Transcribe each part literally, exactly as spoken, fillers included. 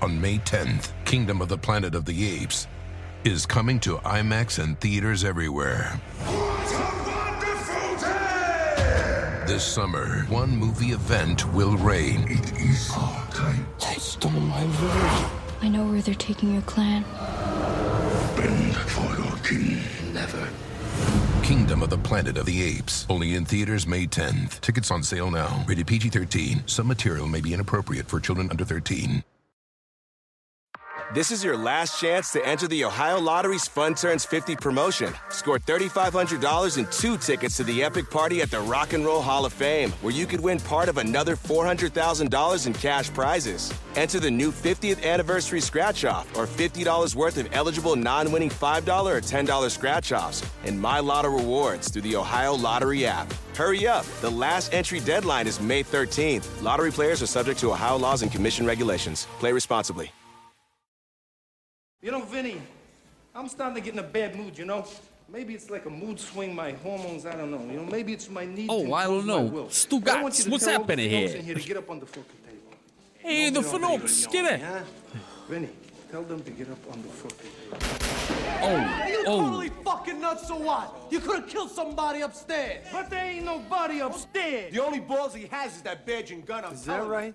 on May tenth, Kingdom of the Planet of the Apes is coming to IMAX and theaters everywhere. What a wonderful day! This summer, one movie event will reign. It is our time. They stole my village. I know where they're taking your clan. Bend for your king. Never. Kingdom of the Planet of the Apes. Only in theaters May tenth. Tickets on sale now. Rated P G thirteen. Some material may be inappropriate for children under thirteen. This is your last chance to enter the Ohio Lottery's Fun Turns fifty promotion. Score three thousand five hundred dollars and two tickets to the epic party at the Rock and Roll Hall of Fame, where you could win part of another four hundred thousand dollars in cash prizes. Enter the new fiftieth anniversary scratch-off or fifty dollars worth of eligible non-winning five dollars or ten dollars scratch-offs and My Lotto rewards through the Ohio Lottery app. Hurry up. The last entry deadline is May thirteenth. Lottery players are subject to Ohio laws and commission regulations. Play responsibly. You know, Vinny, I'm starting to get in a bad mood, you know? Maybe it's like a mood swing, my hormones, I don't know. You know, maybe it's my need oh, to I don't know. Stugats, what's happening here? here to get up on the fucking table. Hey, the Fanox, get it. Huh? Vinny, tell them to get up on the fucking table. Oh, Are you oh. totally fucking nuts or what? You could have killed somebody upstairs. But there ain't nobody upstairs. The only balls he has is that badge and gun. I'm Is that right?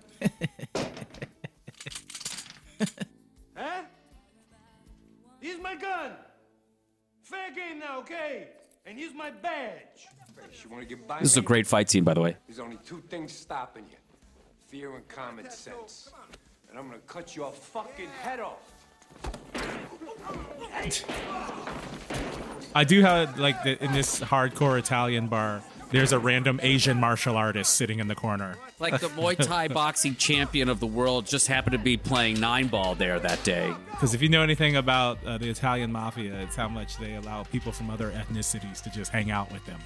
Huh? Here's my gun. Fair game now, okay? And here's my badge. You want to get by This is a great fight scene, by the way. There's only two things stopping you. Fear and common sense. And I'm gonna cut your fucking head off. I do have, like, the, in this hardcore Italian bar, there's a random Asian martial artist sitting in the corner. Like the Muay Thai boxing champion of the world just happened to be playing nine ball there that day. Because if you know anything about uh, the Italian mafia, it's how much they allow people from other ethnicities to just hang out with them.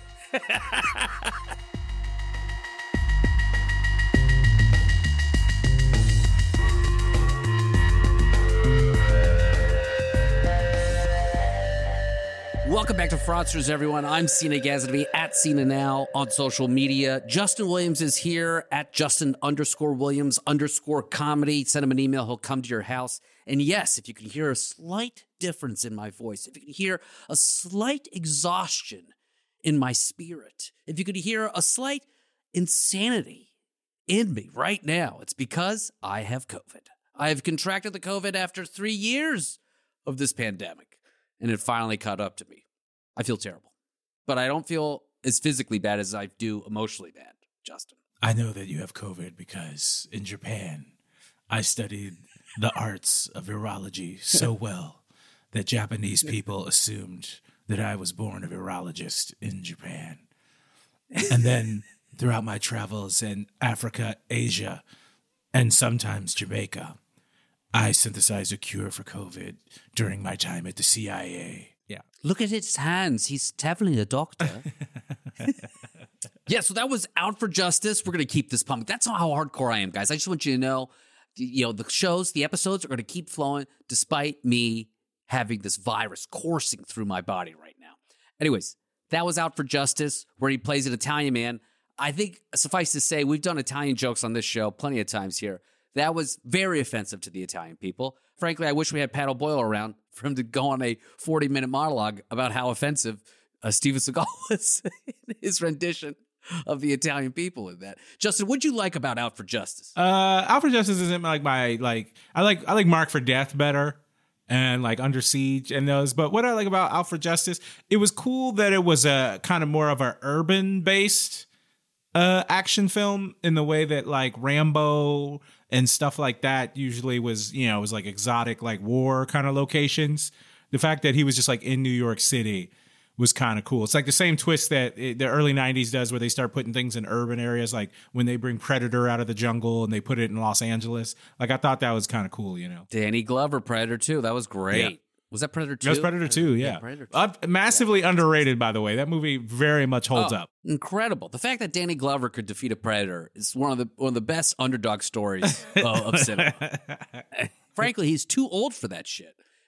Welcome back to Fraudsters, everyone. I'm Cena Gazanby at Cena Now on social media. Justin Williams is here at Justin underscore Williams underscore comedy. Send him an email. He'll come to your house. And yes, if you can hear a slight difference in my voice, if you can hear a slight exhaustion in my spirit, if you could hear a slight insanity in me right now, it's because I have COVID. I have contracted the COVID after three years of this pandemic, and it finally caught up to me. I feel terrible, but I don't feel as physically bad as I do emotionally bad, Justin. I know that you have COVID because in Japan, I studied the arts of virology so well that Japanese people assumed that I was born a virologist in Japan. And then throughout my travels in Africa, Asia, and sometimes Jamaica, I synthesized a cure for COVID during my time at the C I A. Yeah. Look at his hands. He's definitely a doctor. Yeah, so that was Out for Justice. We're going to keep this pumping. That's not how hardcore I am, guys. I just want you to know, you know, the shows, the episodes are going to keep flowing despite me having this virus coursing through my body right now. Anyways, that was Out for Justice, where he plays an Italian man. I think, suffice to say, we've done Italian jokes on this show plenty of times here. That was very offensive to the Italian people. Frankly, I wish we had Pat O'Boyle around for him to go on a forty-minute monologue about how offensive uh, Steven Seagal was in his rendition of the Italian people in that. Justin, what'd you like about Out for Justice? Uh, Out for Justice isn't like my, like, I like, I like Mark for Death better and like Under Siege and those. But what I like about Out for Justice, it was cool that it was a kind of more of a urban based uh, action film in the way that like Rambo and stuff like that usually was, you know, it was like exotic, like war kind of locations. The fact that he was just like in New York City was kind of cool. It's like the same twist that it, the early nineties does where they start putting things in urban areas, like when they bring Predator out of the jungle and they put it in Los Angeles. Like I thought that was kind of cool, you know. Danny Glover, Predator two. That was great. Yeah. Was that Predator two? That was Predator two, yeah. yeah Predator two. Uh, massively yeah. underrated, by the way. That movie very much holds oh, up. Incredible. The fact that Danny Glover could defeat a Predator is one of the one of the best underdog stories uh, of cinema. Frankly, he's too old for that shit.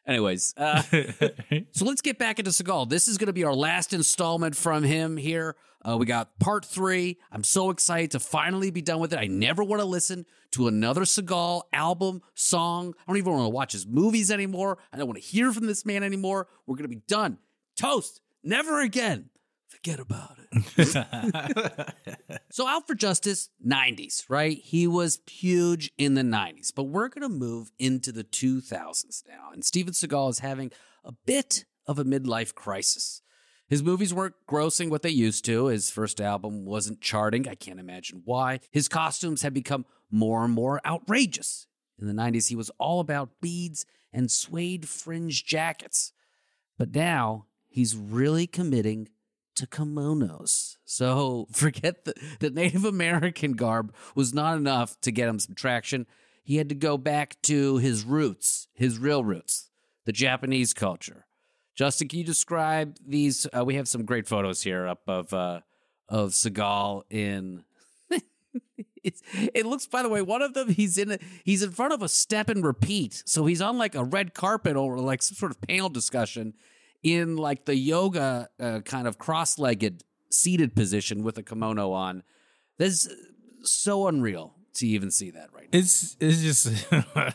Anyways, uh, so let's get back into Seagal. This is going to be our last installment from him here. Uh, we got part three. I'm so excited to finally be done with it. I never want to listen to another Seagal album, song. I don't even want to watch his movies anymore. I don't want to hear from this man anymore. We're going to be done. Toast. Never again. Forget about it. So Out for Justice, nineties, right? He was huge in the nineties, but we're going to move into the two thousands now. And Steven Seagal is having a bit of a midlife crisis. His movies weren't grossing what they used to. His first album wasn't charting. I can't imagine why. His costumes have become more and more outrageous. In the nineties, he was all about beads and suede fringe jackets. But now he's really committing to kimonos. So forget the, the Native American garb was not enough to get him some traction. He had to go back to his roots, his real roots, the Japanese culture. Justin, can you describe these? Uh, we have some great photos here up of uh, of Seagal in. It's, it looks, by the way, one of them he's in a, he's in front of a step and repeat, so he's on like a red carpet or like some sort of panel discussion in like the yoga uh, kind of cross-legged seated position with a kimono on. This is so unreal to even see that right now. It's it's just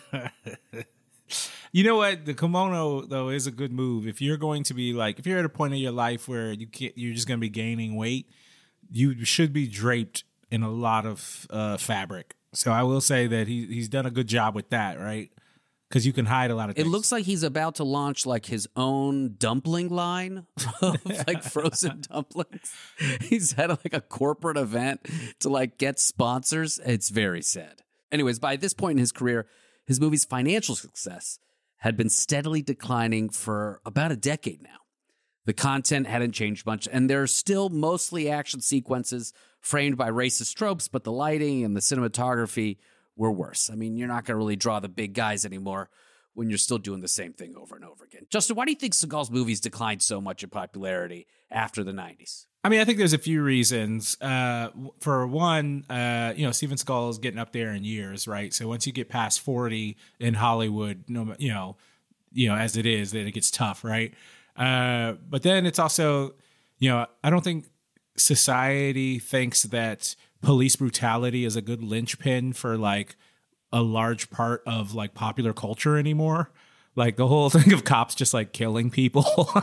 you know what, the kimono though is a good move if you're going to be like if you're at a point in your life where you can't, you're just going to be gaining weight. You should be draped in a lot of uh, fabric. So I will say that he he's done a good job with that, right? Because you can hide a lot of things. It looks like he's about to launch like his own dumpling line of like frozen dumplings. He's had like a corporate event to like get sponsors. It's very sad. Anyways, by this point in his career, his movie's financial success had been steadily declining for about a decade now. The content hadn't changed much, and there are still mostly action sequences framed by racist tropes, but the lighting and the cinematography were worse. I mean, you're not going to really draw the big guys anymore when you're still doing the same thing over and over again. Justin, why do you think Seagal's movies declined so much in popularity after the nineties? I mean, I think there's a few reasons. Uh, for one, uh, you know, Steven Seagal is getting up there in years, right? So once you get past forty in Hollywood, no, you know, you know, as it is, then it gets tough, right? Uh, but then it's also, you know, I don't think society thinks that police brutality is a good linchpin for like a large part of like popular culture anymore. Like the whole thing of cops just like killing people,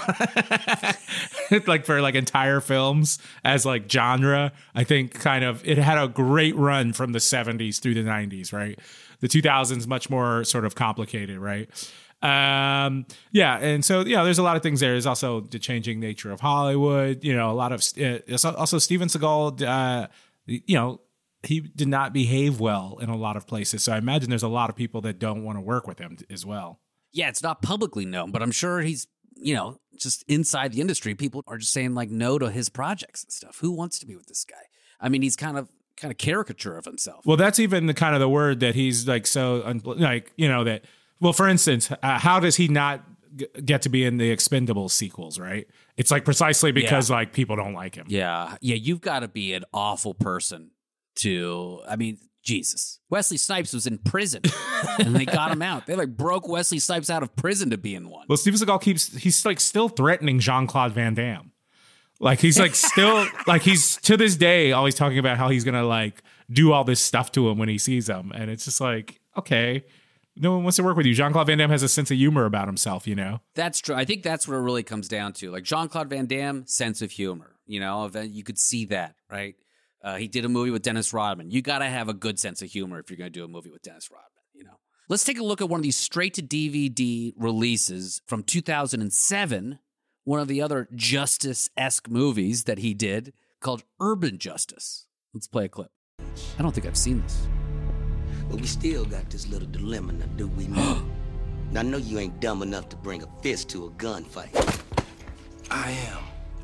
like for like entire films as like genre, I think kind of it had a great run from the seventies through the nineties, right? The two thousands much more sort of complicated, right? Um, yeah, and so yeah, there's a lot of things there. There's also the changing nature of Hollywood. You know, a lot of uh, also Steven Seagal. Uh, you know, he did not behave well in a lot of places. So I imagine there's a lot of people that don't want to work with him as well. Yeah, it's not publicly known, but I'm sure he's, you know, just inside the industry. People are just saying like no to his projects and stuff. Who wants to be with this guy? I mean, he's kind of kind of caricature of himself. Well, that's even the kind of the word that he's like so un- like, you know, that. Well, for instance, uh, how does he not g- get to be in the Expendables sequels, right? It's like precisely because yeah. like people don't like him. Yeah. Yeah. You've got to be an awful person to, I mean, Jesus. Wesley Snipes was in prison and they got him out. They like broke Wesley Snipes out of prison to be in one. Well, Steven Seagal keeps, he's like still threatening Jean-Claude Van Damme. Like he's like still, like he's to this day always talking about how he's going to like do all this stuff to him when he sees him. And it's just like, okay. No one wants to work with you. Jean-Claude Van Damme has a sense of humor about himself, you know? That's true. I think that's what it really comes down to. Like Jean-Claude Van Damme, sense of humor. You know, you could see that, right? Uh, he did a movie with Dennis Rodman. You got to have a good sense of humor if you're going to do a movie with Dennis Rodman, you know? Let's take a look at one of these straight-to-D V D releases from two thousand seven, one of the other Justice-esque movies that he did called Urban Justice. Let's play a clip. I don't think I've seen this. But we still got this little dilemma now, do we not? Now, I know you ain't dumb enough to bring a fist to a gunfight. I am.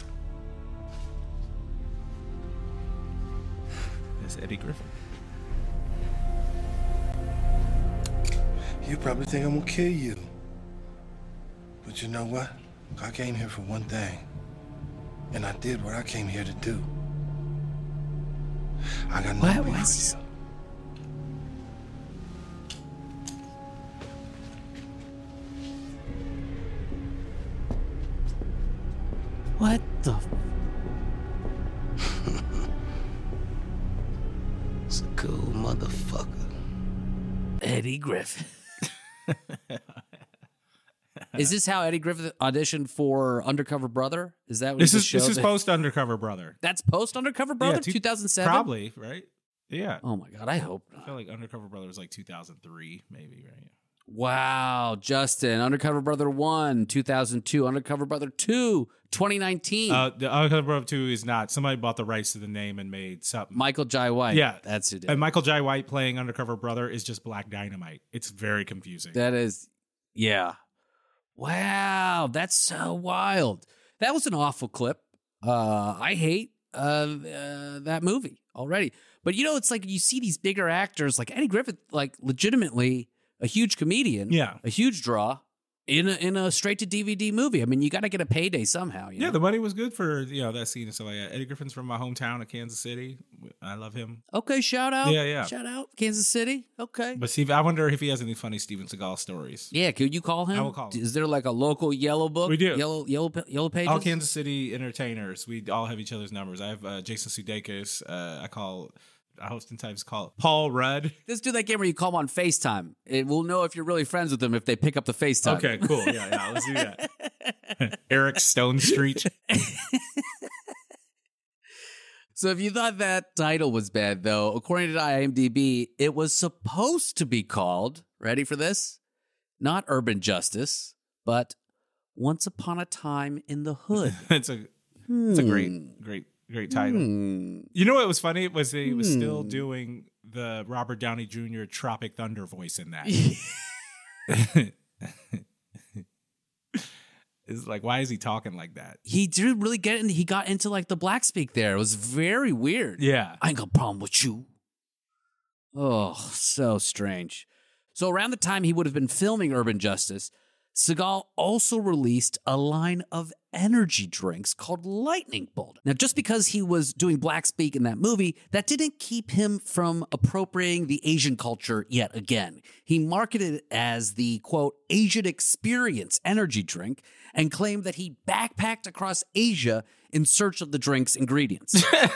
That's Eddie Griffin. You probably think I'm gonna kill you. But you know what? I came here for one thing. And I did what I came here to do. I got no What way was... for you. What the? It's a cool motherfucker. Eddie Griffith. Is this how Eddie Griffith auditioned for Undercover Brother? Is that what this he is? This is that- post Undercover Brother. That's post Undercover Brother, Yeah, two- two thousand seven. Probably, right? Yeah. Oh my god, I hope I not. feel like Undercover Brother was like two thousand three, maybe, right? Wow, Justin, Undercover Brother one, two thousand two, Undercover Brother two, twenty nineteen. Uh, the Undercover Brother two is not. Somebody bought the rights to the name and made something. Michael Jai White. Yeah, that's who did. And Michael Jai White playing Undercover Brother is just Black Dynamite. It's very confusing. That is, yeah. Wow, that's so wild. That was an awful clip. Uh, I hate uh, uh, that movie already. But you know, it's like you see these bigger actors like Eddie Griffith, like legitimately a huge comedian, Yeah. a huge draw in a, in a straight to D V D movie. I mean, you got to get a payday somehow. You Yeah, know? the money was good for, you know, that scene and stuff like that. Eddie Griffin's from my hometown of Kansas City. I love him. Okay, shout out. Yeah, yeah. Shout out Kansas City. Okay. But Steve, I wonder if he has any funny Steven Seagal stories. Yeah, could you call him? I will call him. Is there like a local yellow book? We do. Yellow yellow yellow pages. All Kansas City entertainers. We all have each other's numbers. I have uh, Jason Sudeikis. Uh, I call, I oftentimes call Paul Rudd. Let's do that game where you call him on FaceTime. It will know if you're really friends with them if they pick up the FaceTime. Okay, cool. Yeah, yeah. Let's do that. Eric Stone Street. So if you thought that title was bad, though, according to IMDb, it was supposed to be called, ready for this? Not Urban Justice, but Once Upon a Time in the Hood. it's a it's a great, great, great title. Hmm. You know what was funny? Was that he was Hmm. still doing the Robert Downey Junior Tropic Thunder voice in that. It's like, why is he talking like that? He did really get in. He got into like the black speak there. It was very weird. Yeah. I ain't got a problem with you. Oh, so strange. So around the time he would have been filming Urban Justice, Seagal also released a line of energy drinks called Lightning Bolt. Now, just because he was doing black speak in that movie, that didn't keep him from appropriating the Asian culture yet again. He marketed it as the, quote, Asian Experience energy drink and claimed that he backpacked across Asia in search of the drink's ingredients.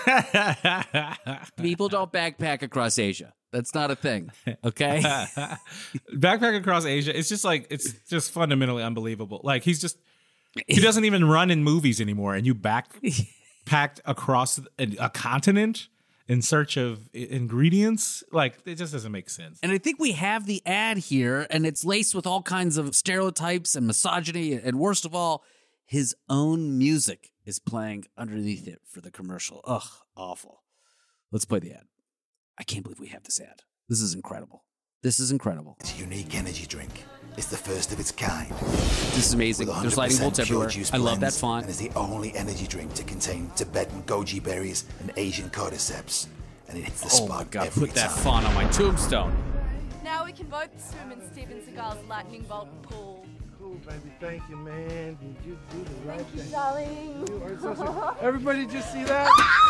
People don't backpack across Asia. That's not a thing, okay? Backpack across Asia, it's just like, it's just fundamentally unbelievable. Like, he's just, he doesn't even run in movies anymore, and you backpacked across a, a continent in search of i- ingredients? Like, it just doesn't make sense. And I think we have the ad here, and it's laced with all kinds of stereotypes and misogyny. And worst of all, his own music is playing underneath it for the commercial. Ugh, awful. Let's play the ad. I can't believe we have this ad. This is incredible. This is incredible. It's a unique energy drink. It's the first of its kind. This is amazing. With There's lightning bolts one hundred percent pure everywhere. juice I love that blends, font. And it's the only energy drink to contain Tibetan goji berries and Asian cordyceps. And it hits the Oh my spot God, every put that time. font on my tombstone. Now we can both swim in Steven Seagal's lightning bolt pool. Cool, baby. Thank you, man. Did you do the right Thank you, thing? darling. You are such a- Everybody just see that?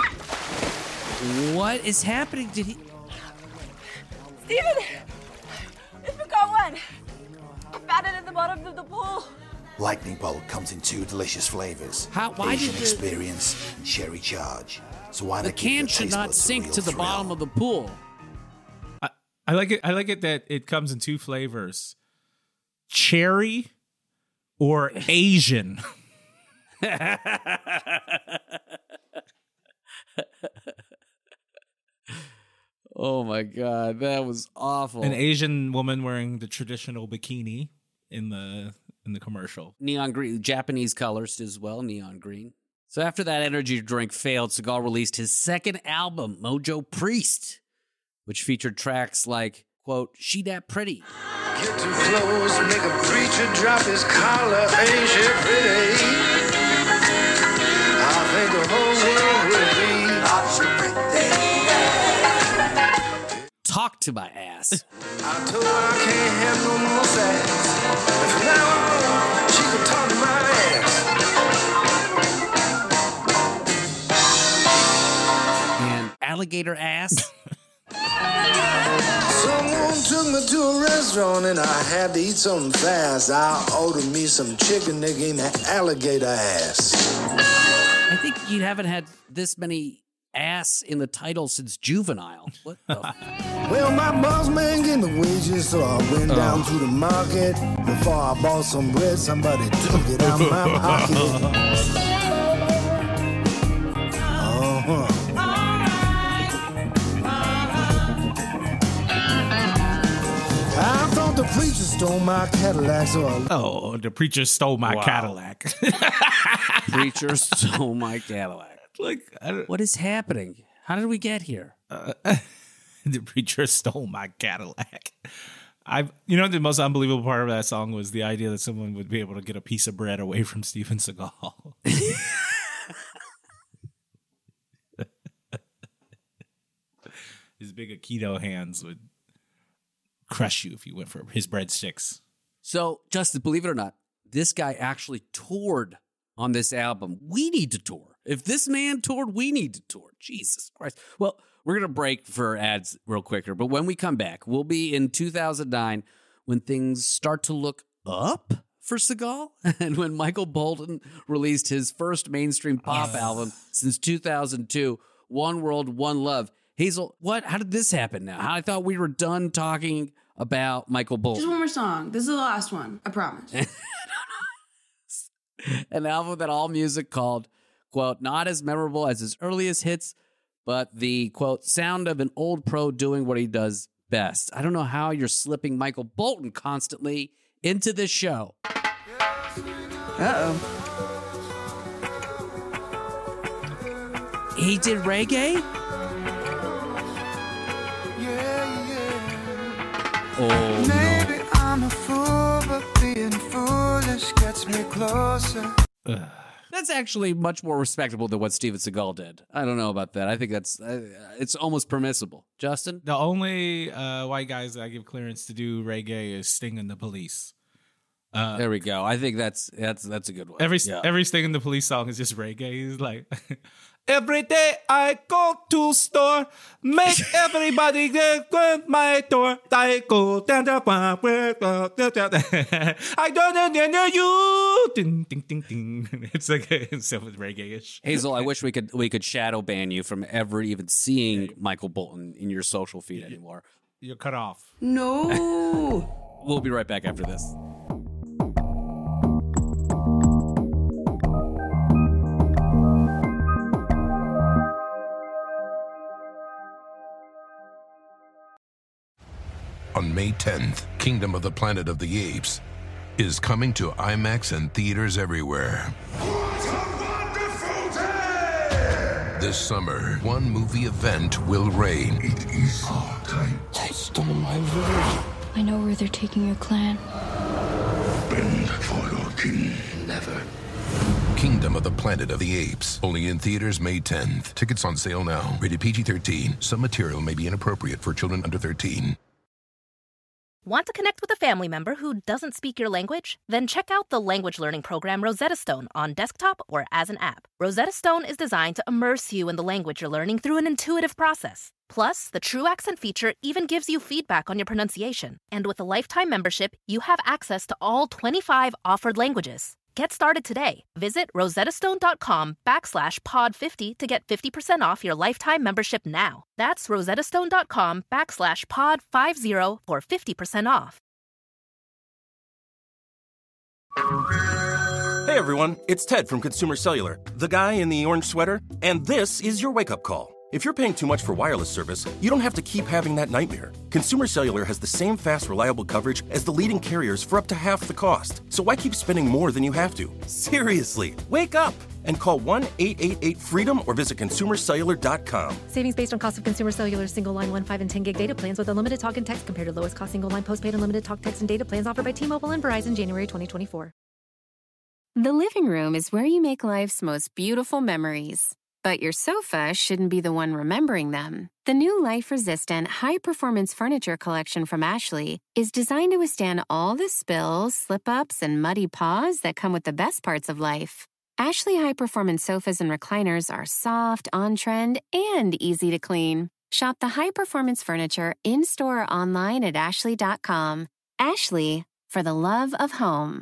What is happening? Did he... Steven! It's forgot one. I found it at the bottom of the pool. Lightning Bolt comes in two delicious flavors. How- why Asian did the- Experience and Cherry Charge. So why The not give your can should taste not buds a sink real to the thrill? bottom of the pool. I, I like it. I like it that it comes in two flavors: cherry or Asian. Oh my God, that was awful. An Asian woman wearing the traditional bikini in the in the commercial. Neon green, Japanese colors as well, neon green. So after that energy drink failed, Seagal released his second album, Mojo Priest, which featured tracks like, quote, She Dat Pretty. Get too close, make a preacher drop his collar. Ain't she pretty? I think the whole world will be. Talk to my ass. I told her I can't have no more sex. And from now on, she can talk to my ass. And alligator ass. Someone took me to a restaurant and I had to eat something fast. I ordered me some chicken, they gave me alligator ass. I think you haven't had this many ass in the title since Juvenile. What the? Well, my boss man gave me wages, so I went Oh. down to the market. Before I bought some bread, somebody took it out my pocket. Uh-huh. I thought the preacher stole my Cadillac, so I... Oh, the preacher stole my Wow. Cadillac. Preacher stole my Cadillac. Like, I don't- What is happening? How did we get here? Uh, the preacher stole my Cadillac. I, you know, the most unbelievable part of that song was the idea that someone would be able to get a piece of bread away from Steven Seagal. His big Aikido hands would crush you if you went for his breadsticks. So, Justin, believe it or not, this guy actually toured on this album. We need to tour. If this man toured, we need to tour. Jesus Christ. Well, we're going to break for ads real quicker, but when we come back, we'll be in two thousand nine when things start to look up for Seagal and when Michael Bolton released his first mainstream pop album since two thousand two, One World, One Love. Hazel, what? How did this happen now? I thought we were done talking about Michael Bolton. Just one more song. This is the last one. I promise. An album that all music called, quote, not as memorable as his earliest hits, but the, quote, sound of an old pro doing what he does best. I don't know how you're slipping Michael Bolton constantly into this show. Uh-oh. He did reggae? Oh, no. Maybe I'm a fool, but being foolish gets me closer. That's actually much more respectable than what Steven Seagal did. I don't know about that. I think that's uh, it's almost permissible. Justin? The only uh, white guys that I give clearance to do reggae is Sting and the Police. Uh, there we go. I think that's that's that's a good one. Every Yeah. every Sting and the Police song is just reggae. He's like, every day I go to store, make everybody get to my door. I go down the bar, I don't know you. Ding ding ding ding. It's like it's so reggae-ish. Hazel, I wish we could we could shadow ban you from ever even seeing Michael Bolton in your social feed anymore. You're cut off. No. We'll be right back after this. On May tenth, Kingdom of the Planet of the Apes is coming to IMAX and theaters everywhere. This summer, one movie event will reign. It is our time. They stole my village. I know where they're taking your clan. Bend for your king. Never. Kingdom of the Planet of the Apes. Only in theaters May tenth. Tickets on sale now. Rated P G thirteen. Some material may be inappropriate for children under thirteen. Want to connect with a family member who doesn't speak your language? Then check out the language learning program Rosetta Stone on desktop or as an app. Rosetta Stone is designed to immerse you in the language you're learning through an intuitive process. Plus, the True Accent feature even gives you feedback on your pronunciation. And with a lifetime membership, you have access to all twenty-five offered languages. Get started today. Visit rosettastone.com backslash pod 50 to get fifty percent off your lifetime membership now. That's rosettastone.com backslash pod 50 for fifty percent off. Hey everyone, it's Ted from Consumer Cellular, the guy in the orange sweater, and this is your wake-up call. If you're paying too much for wireless service, you don't have to keep having that nightmare. Consumer Cellular has the same fast, reliable coverage as the leading carriers for up to half the cost. So why keep spending more than you have to? Seriously, wake up and call one eight eight eight freedom or visit consumer cellular dot com. Savings based on cost of Consumer Cellular single line one, five, and ten gig data plans with unlimited talk and text compared to lowest cost single line postpaid unlimited talk, text, and data plans offered by T-Mobile and Verizon January twenty twenty-four. The living room is where you make life's most beautiful memories. But your sofa shouldn't be the one remembering them. The new life-resistant, high-performance furniture collection from Ashley is designed to withstand all the spills, slip-ups, and muddy paws that come with the best parts of life. Ashley high-performance sofas and recliners are soft, on-trend, and easy to clean. Shop the high-performance furniture in-store or online at ashley dot com. Ashley, for the love of home.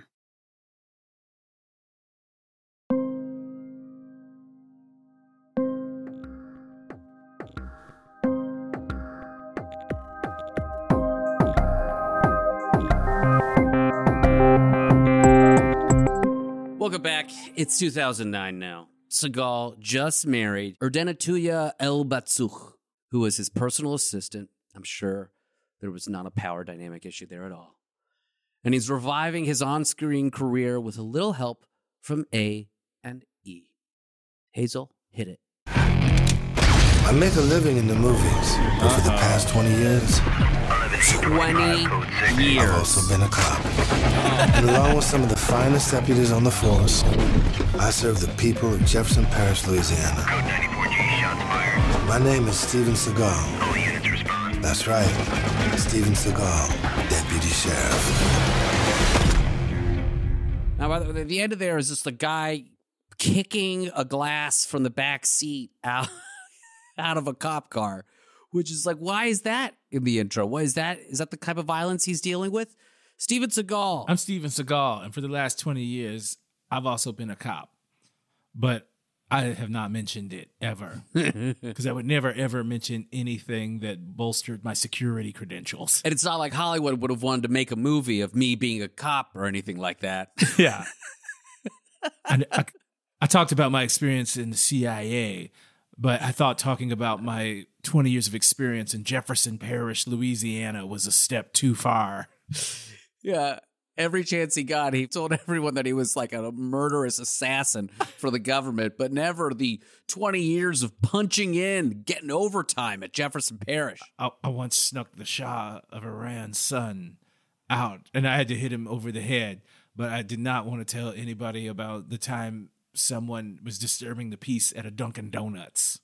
Welcome back. It's two thousand nine now. Seagal just married Erdenatuya El-Batsukh, who was his personal assistant. I'm sure there was not a power dynamic issue there at all. And he's reviving his on-screen career with a little help from A and E. Hazel, hit it. I make a living in the movies, but for the past twenty years, twenty years. I've also been a cop. And along with some of the finest deputies on the force, I serve the people of Jefferson Parish, Louisiana. My name is Steven Seagal. All units respond. That's right, Steven Seagal, Deputy Sheriff. Now, by the way, the end of there is just the guy kicking a glass from the back seat out, out of a cop car, which is like, why is that in the intro? What is that? Is that the type of violence he's dealing with? Steven Seagal. I'm Steven Seagal, and for the last twenty years, I've also been a cop. But I have not mentioned it ever, because I would never, ever mention anything that bolstered my security credentials. And it's not like Hollywood would have wanted to make a movie of me being a cop or anything like that. Yeah. I, I, I talked about my experience in the C I A, but I thought talking about my twenty years of experience in Jefferson Parish, Louisiana was a step too far. Yeah. Every chance he got, he told everyone that he was like a murderous assassin for the government, but never the twenty years of punching in, getting overtime at Jefferson Parish. I, I once snuck the Shah of Iran's son out, and I had to hit him over the head, but I did not want to tell anybody about the time someone was disturbing the peace at a Dunkin' Donuts.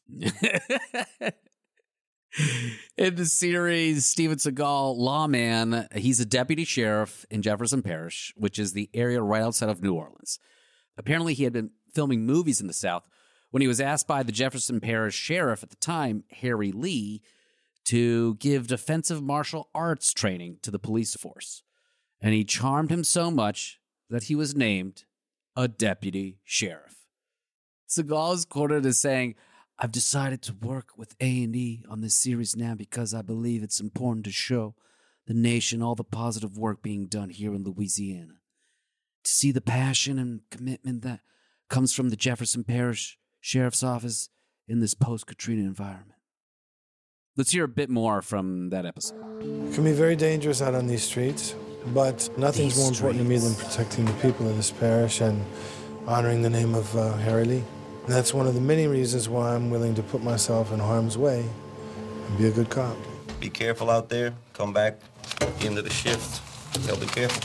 In the series, Steven Seagal, lawman, he's a deputy sheriff in Jefferson Parish, which is the area right outside of New Orleans. Apparently, he had been filming movies in the South when he was asked by the Jefferson Parish sheriff at the time, Harry Lee, to give defensive martial arts training to the police force. And he charmed him so much that he was named a deputy sheriff. Seagal is quoted as saying, "I've decided to work with A and E on this series now because I believe it's important to show the nation all the positive work being done here in Louisiana. To see the passion and commitment that comes from the Jefferson Parish Sheriff's Office in this post-Katrina environment." Let's hear a bit more from that episode. It can be very dangerous out on these streets, but nothing's These more important to me than protecting the people of this parish and honoring the name of uh, Harry Lee. And that's one of the many reasons why I'm willing to put myself in harm's way and be a good cop. Be careful out there. Come back into the shift. They'll be careful.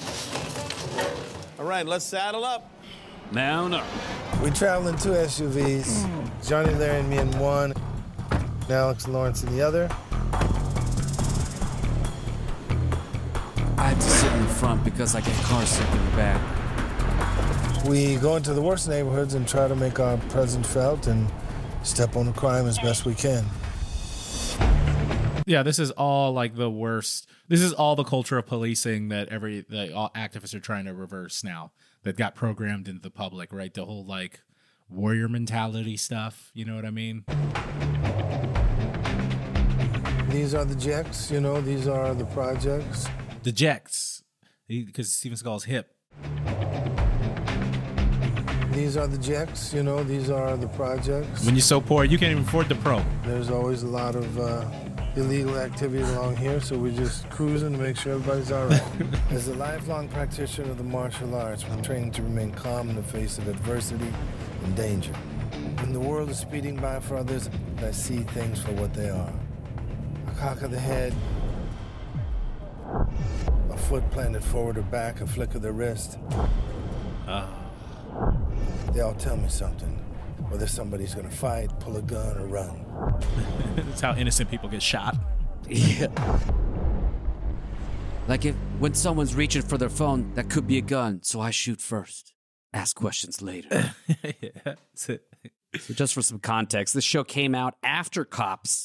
All right, let's saddle up. Now, no. We travel in two S U Vs. Johnny, Larry, and me in one. And Alex and Lawrence in the other. I had to sit in the front because I get car sick in the back. We go into the worst neighborhoods and try to make our presence felt and step on the crime as best we can. Yeah, this is all like the worst. This is all the culture of policing that every the all activists are trying to reverse now. That got programmed into the public, right? The whole like warrior mentality stuff. You know what I mean? These are the Jecks, you know. These are the projects. The Jecks, because Steven Seagal's hip. These are the Jecks, you know. These are the projects. When you're so poor, you can't even afford the pro. There's always a lot of uh, illegal activity along here, so we're just cruising to make sure everybody's all right. As a lifelong practitioner of the martial arts, I'm trained to remain calm in the face of adversity and danger. When the world is speeding by for others, I see things for what they are. A cock of the head, a foot planted forward or back, a flick of the wrist. Uh. They all tell me something. Whether somebody's gonna fight, pull a gun, or run. That's how innocent people get shot. Yeah. Like if when someone's reaching for their phone, that could be a gun, so I shoot first. Ask questions later. Yeah, that's it. So just for some context, this show came out after Cops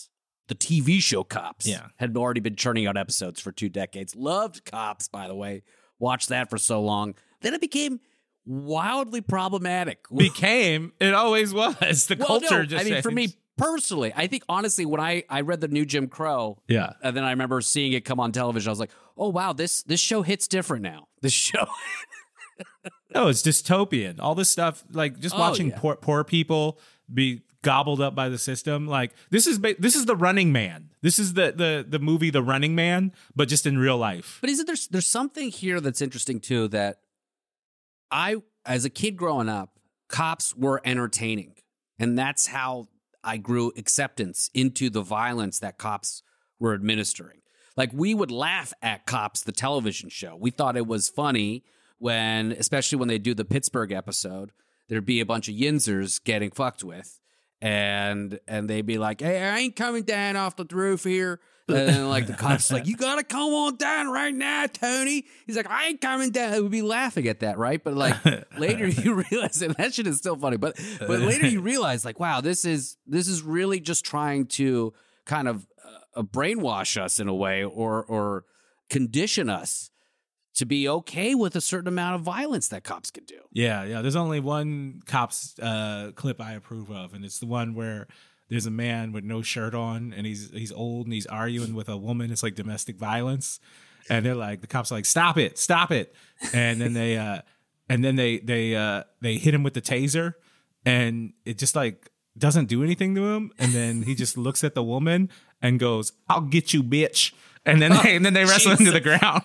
the T V show Cops. Yeah. Had already been churning out episodes for two decades. Loved Cops, by the way. Watched that for so long. Then it became wildly problematic. Became? It always was. The well, culture no, just I mean, changed. for me personally, I think honestly, when I, I read the new Jim Crow, Yeah. and then I remember seeing it come on television, I was like, oh, wow, this this show hits different now. This show. No, it's dystopian. All this stuff, like just Oh, watching yeah. poor poor people be gobbled up by the system. Like this is ba- this is The Running Man. This is the the the movie The Running Man, but just in real life. But isn't there there's something here that's interesting too, that I, as a kid growing up, cops were entertaining. And that's how I grew acceptance into the violence that cops were administering. Like, we would laugh at Cops, the television show. We thought it was funny when, especially when they do the Pittsburgh episode, there'd be a bunch of yinzers getting fucked with. And and they'd be like, hey, I ain't coming down off the roof here. And then, like, the cops like, you got to come on down right now, Tony. He's like, I ain't coming down. We'd be laughing at that, right? But, like, later you realize, and that shit is still funny, but but later you realize, like, wow, this is this is really just trying to kind of uh, brainwash us in a way, or or condition us to be okay with a certain amount of violence that cops can do. Yeah, yeah. There's only one Cops uh, clip I approve of, and it's the one where there's a man with no shirt on, and he's he's old, and he's arguing with a woman. It's like domestic violence, and they're like, the cops are like, stop it, stop it, and then they uh, and then they they uh, they hit him with the taser, and it just like doesn't do anything to him, and then he just looks at the woman and goes, "I'll get you, bitch," and then they, and then they wrestle him to the ground.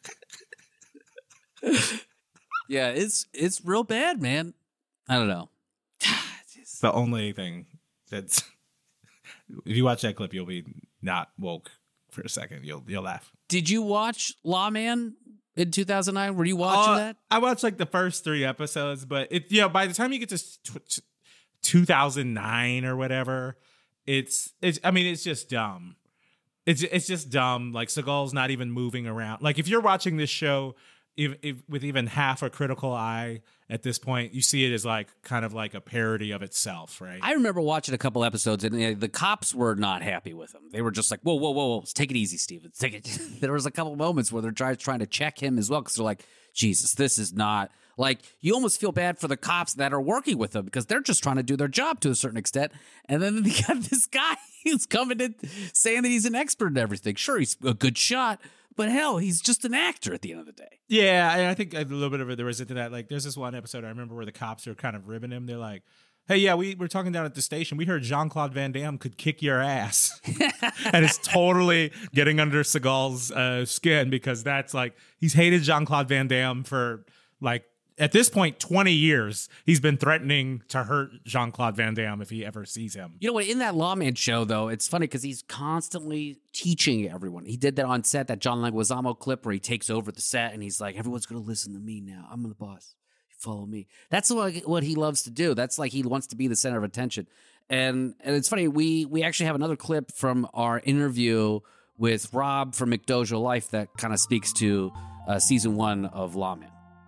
Yeah, it's it's real bad, man. I don't know. It's the only thing that's, if you watch that clip, you'll be not woke for a second. You'll you'll laugh. Did you watch Lawman in two thousand nine? Were you watching Uh, that? I watched like the first three episodes, but it you know by the time you get to t- two thousand nine or whatever, it's it's I mean it's just dumb. It's it's just dumb. Like, Seagal's not even moving around. Like, if you're watching this show if, if, with even half a critical eye at this point, you see it as like kind of like a parody of itself, right? I remember watching a couple episodes, and uh, the cops were not happy with him. They were just like, whoa, whoa, whoa, whoa, take it easy, Steven. Take it. There was a couple moments where they're try- trying to check him as well, because they're like, Jesus, this is not... Like, you almost feel bad for the cops that are working with them, because they're just trying to do their job to a certain extent. And then they got this guy who's coming in saying that he's an expert in everything. Sure, he's a good shot, but hell, he's just an actor at the end of the day. Yeah, and I think a little bit of it there was into that. Like, there's this one episode I remember where the cops are kind of ribbing him. They're like, hey, yeah, we were talking down at the station. We heard Jean-Claude Van Damme could kick your ass. And it's totally getting under Seagal's uh, skin, because that's like, he's hated Jean-Claude Van Damme for like, at this point, twenty years. He's been threatening to hurt Jean-Claude Van Damme if he ever sees him. You know what? In that Lawman show, though, it's funny because he's constantly teaching everyone. He did that on set, that John Leguizamo clip where he takes over the set and he's like, everyone's going to listen to me now. I'm the boss. You follow me. That's what, what he loves to do. That's like he wants to be the center of attention. And and it's funny, we we actually have another clip from our interview with Rob from McDojo Life that kind of speaks to uh, season one of Lawman.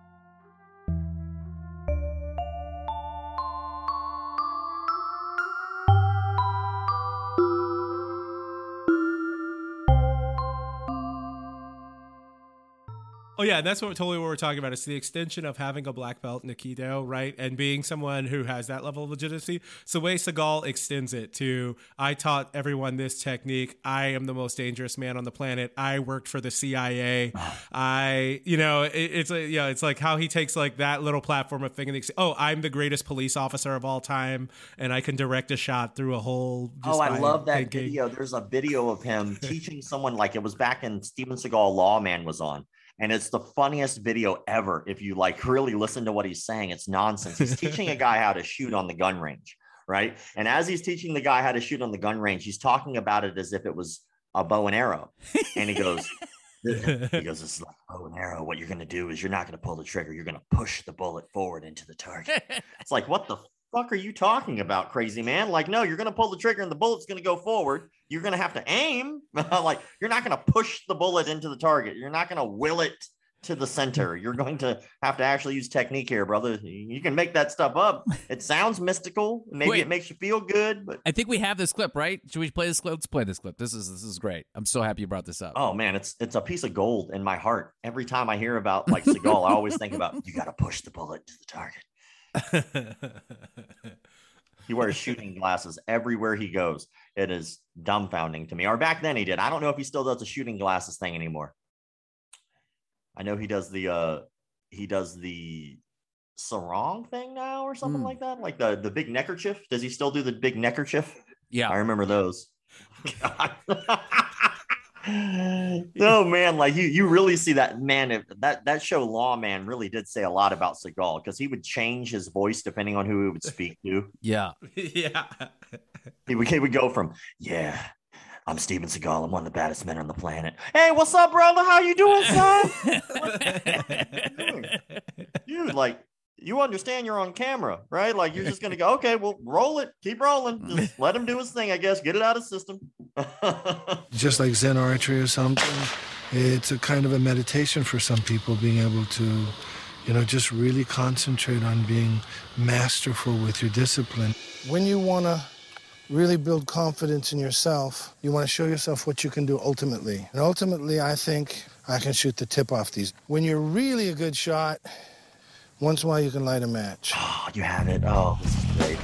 Oh, yeah, that's what totally what we're talking about. It's the extension of having a black belt in Aikido, right? And being someone who has that level of legitimacy. So the way Seagal extends it to, I taught everyone this technique. I am the most dangerous man on the planet. I worked for the C I A. I, you know, it, it's a, yeah, it's like how he takes like that little platform of thing and thinks, oh, I'm the greatest police officer of all time, and I can direct a shot through a hole. Oh, I love that thinking. video. There's a video of him teaching someone, like it was back in Steven Seagal Lawman was on. And it's the funniest video ever. If you like really listen to what he's saying, it's nonsense. He's teaching a guy how to shoot on the gun range, right? And as he's teaching the guy how to shoot on the gun range, he's talking about it as if it was a bow and arrow. And he goes, he goes, this is like a bow and arrow. What you're going to do is you're not going to pull the trigger. You're going to push the bullet forward into the target. It's like, what the fuck are you talking about, crazy man? Like, no, you're going to pull the trigger and the bullet's going to go forward. You're going to have to aim. Like, you're not going to push the bullet into the target. You're not going to will it to the center. You're going to have to actually use technique here, brother. You can make that stuff up. It sounds mystical. Maybe Wait, it makes you feel good, but I think we have this clip, right? Should we play this clip? Let's play this clip. This is this is great. I'm so happy you brought this up. Oh man, it's it's a piece of gold in my heart. Every time I hear about like Seagal, I always think about you got to push the bullet to the target. He wears shooting glasses everywhere he goes. It is dumbfounding to me. Or back then he did. I don't know if he still does the shooting glasses thing anymore. I know he does the uh he does the sarong thing now or something mm. like that. Like the, the big neckerchief. Does he still do the big neckerchief? Yeah. I remember those. Oh man, like you you really see that man. If that that show Lawman really did say a lot about Seagal because he would change his voice depending on who he would speak to. Yeah, yeah. He would he would go from yeah, I'm Steven Seagal. I'm one of the baddest men on the planet. Hey, what's up, brother? How you doing, son? Dude, dude, like. You understand you're on camera, right? Like you're just going to go, okay, well, roll it. Keep rolling. Just let him do his thing, I guess. Get it out of the system. Just like Zen archery or something. It's a kind of a meditation for some people, being able to, you know, just really concentrate on being masterful with your discipline. When you want to really build confidence in yourself, you want to show yourself what you can do ultimately. And ultimately, I think I can shoot the tip off these. When you're really a good shot, once in a while, you can light a match. Oh, you have it. Oh, this is great.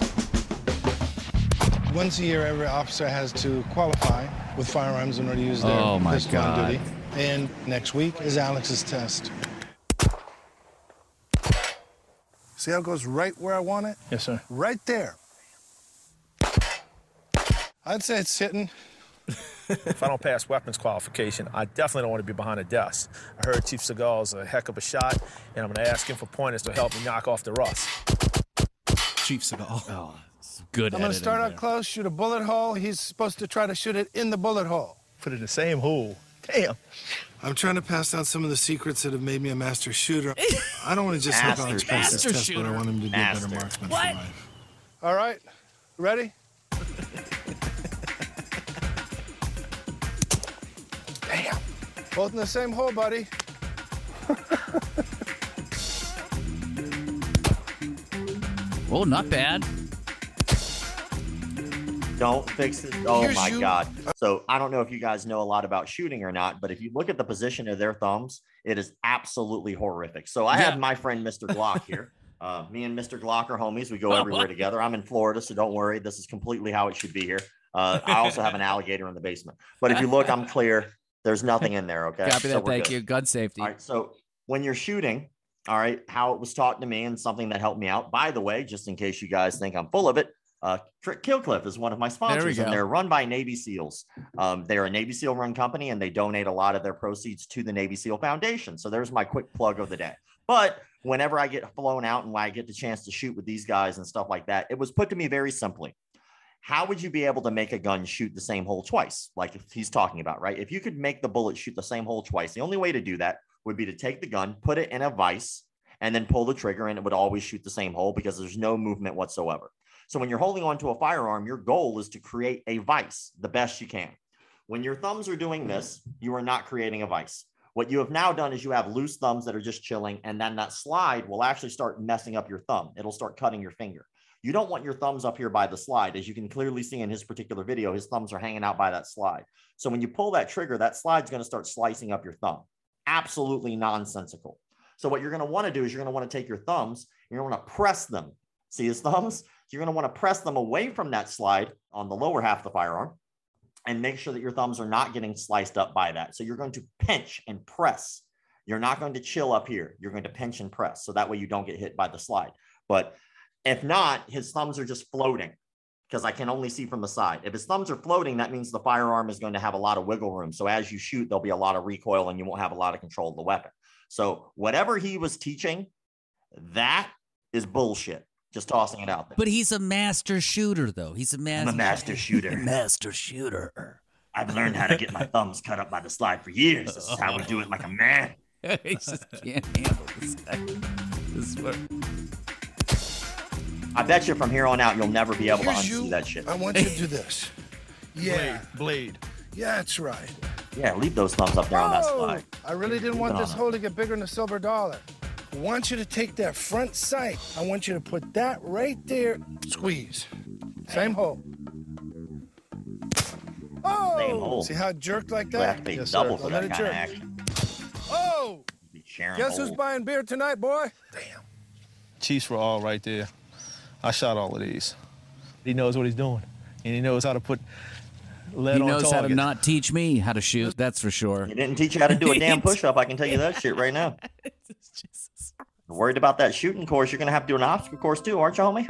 Once a year, every officer has to qualify with firearms in order to use their oh my pistol God. on duty. And next week is Alex's test. See how it goes right where I want it? Yes, sir. Right there. I'd say it's hitting. If I don't pass weapons qualification, I definitely don't want to be behind a desk. I heard Chief Seagal's a heck of a shot, and I'm going to ask him for pointers to help me knock off the rust. Chief Seagal. Oh, it's good. I'm going to start out close, shoot a bullet hole. He's supposed to try to shoot it in the bullet hole. Put it in the same hole. Damn. I'm trying to pass down some of the secrets that have made me a master shooter. I don't want to just help Alex pass this test, but I want him to be master. a better marksman what? for life. All right, ready? Damn. Both in the same hole, buddy. Oh, not bad. Don't fix it. Oh Here's my you. God. So I don't know if you guys know a lot about shooting or not, but if you look at the position of their thumbs, it is absolutely horrific. So I Yeah. have my friend, Mister Glock here. Uh, me and Mister Glock are homies. We go everywhere together. I'm in Florida, so don't worry. This is completely how it should be here. Uh, I also have an alligator in the basement. But if you look, I'm clear. There's nothing in there, okay? Copy that. So we're Thank good. you. Gun safety. All right, so when you're shooting, all right, how it was taught to me and something that helped me out. By the way, just in case you guys think I'm full of it, uh, Killcliff is one of my sponsors, go. and they're run by Navy SEALs. Um, they're a Navy SEAL run company, and they donate a lot of their proceeds to the Navy SEAL Foundation. So there's my quick plug of the day. But whenever I get flown out and when I get the chance to shoot with these guys and stuff like that, it was put to me very simply. How would you be able to make a gun shoot the same hole twice? Like if he's talking about, right? If you could make the bullet shoot the same hole twice, the only way to do that would be to take the gun, put it in a vise, and then pull the trigger, and it would always shoot the same hole because there's no movement whatsoever. So when you're holding onto a firearm, your goal is to create a vise the best you can. When your thumbs are doing this, you are not creating a vise. What you have now done is you have loose thumbs that are just chilling, and then that slide will actually start messing up your thumb. It'll start cutting your finger. You don't want your thumbs up here by the slide. As you can clearly see in his particular video, his thumbs are hanging out by that slide. So when you pull that trigger, that slide's going to start slicing up your thumb. Absolutely nonsensical. So what you're going to want to do is you're going to want to take your thumbs, you're going to want to press them. See his thumbs? You're going to want to press them away from that slide on the lower half of the firearm and make sure that your thumbs are not getting sliced up by that. So you're going to pinch and press. You're not going to chill up here. You're going to pinch and press. So that way you don't get hit by the slide. But if not, his thumbs are just floating because I can only see from the side. If his thumbs are floating, that means the firearm is going to have a lot of wiggle room. So as you shoot, there'll be a lot of recoil and you won't have a lot of control of the weapon. So whatever he was teaching, that is bullshit. Just tossing it out there. But he's a master shooter, though. He's a master. I'm a master shooter. master shooter. I've learned how to get my thumbs cut up by the slide for years. This is how we do it like a man. He just can't handle this. This work. I bet you from here on out, you'll never be able Here's to unsee you. that shit. I want you to do this. Yeah. Blade. Blade. Yeah, that's right. Yeah, leave those thumbs up there on that slide. I really didn't want this hole to get bigger than a silver dollar. I want you to take that front sight. I want you to put that right there. Squeeze. Same hole. Oh! Same hole. See how it jerked like that? We'll have to pay Yes, double sir. for Let that it kind of jerk. action. Oh! Be sharing Guess who's holes. buying beer tonight, boy? Chiefs were all right there. I shot all of these. He knows what he's doing, and he knows how to put lead He on knows how to target. not teach me how to shoot. That's for sure. He didn't teach you how to do a damn push-up. I can tell you that shit right now. Worried about that shooting course? You're gonna have to do an obstacle course too, aren't you, homie?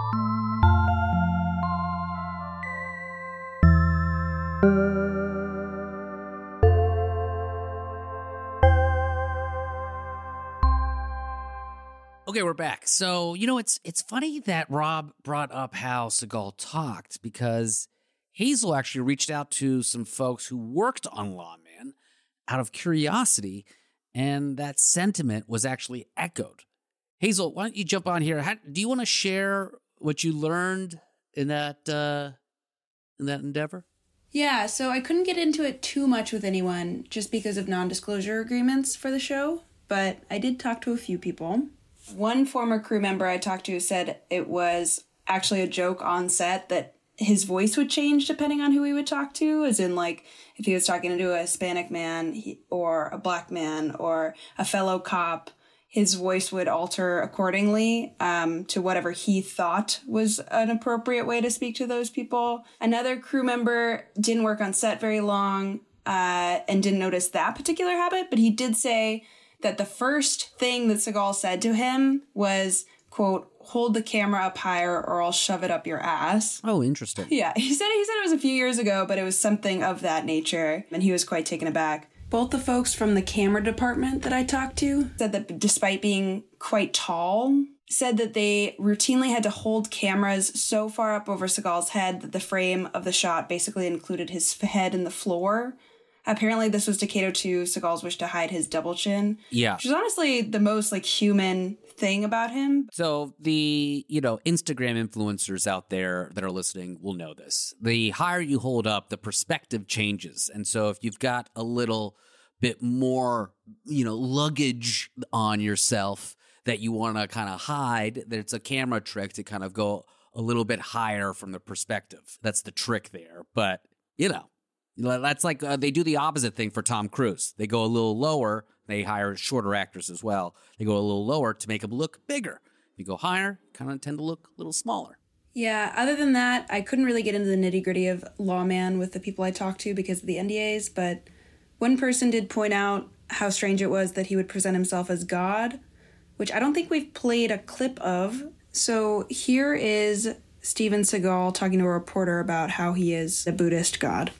Okay, we're back. So, you know, it's it's funny that Rob brought up how Seagal talked, because Hazel actually reached out to some folks who worked on Lawman out of curiosity, and that sentiment was actually echoed. Hazel, why don't you jump on here? How, do you want to share what you learned in that uh, in that endeavor? Yeah, so I couldn't get into it too much with anyone just because of non-disclosure agreements for the show, but I did talk to a few people. One former crew member I talked to said it was actually a joke on set that his voice would change depending on who he would talk to, as in, like, if he was talking to a Hispanic man he, or a black man or a fellow cop, his voice would alter accordingly um, to whatever he thought was an appropriate way to speak to those people. Another crew member didn't work on set very long uh, and didn't notice that particular habit, but he did say that the first thing that Seagal said to him was, quote, hold the camera up higher or I'll shove it up your ass. Oh, interesting. Yeah, he said he said it was a few years ago, but it was something of that nature, and he was quite taken aback. Both the folks from the camera department that I talked to said that despite being quite tall, said that they routinely had to hold cameras so far up over Seagal's head that the frame of the shot basically included his head in the floor. Apparently this was to cater to Seagal's wish to hide his double chin. Yeah. Which is honestly the most, like, human thing about him. So the, you know, Instagram influencers out there that are listening will know this. The higher you hold up, the perspective changes. And so if you've got a little bit more, you know, luggage on yourself that you want to kind of hide, that it's a camera trick to kind of go a little bit higher from the perspective. That's the trick there. But, you know, that's like uh, they do the opposite thing for Tom Cruise. They go a little lower. They hire shorter actors as well. They go a little lower to make them look bigger. If you go higher, kind of tend to look a little smaller. Yeah, other than that, I couldn't really get into the nitty-gritty of Lawman with the people I talked to because of the N D As, but one person did point out how strange it was that he would present himself as God, which I don't think we've played a clip of. So here is Steven Seagal talking to a reporter about how he is a Buddhist God.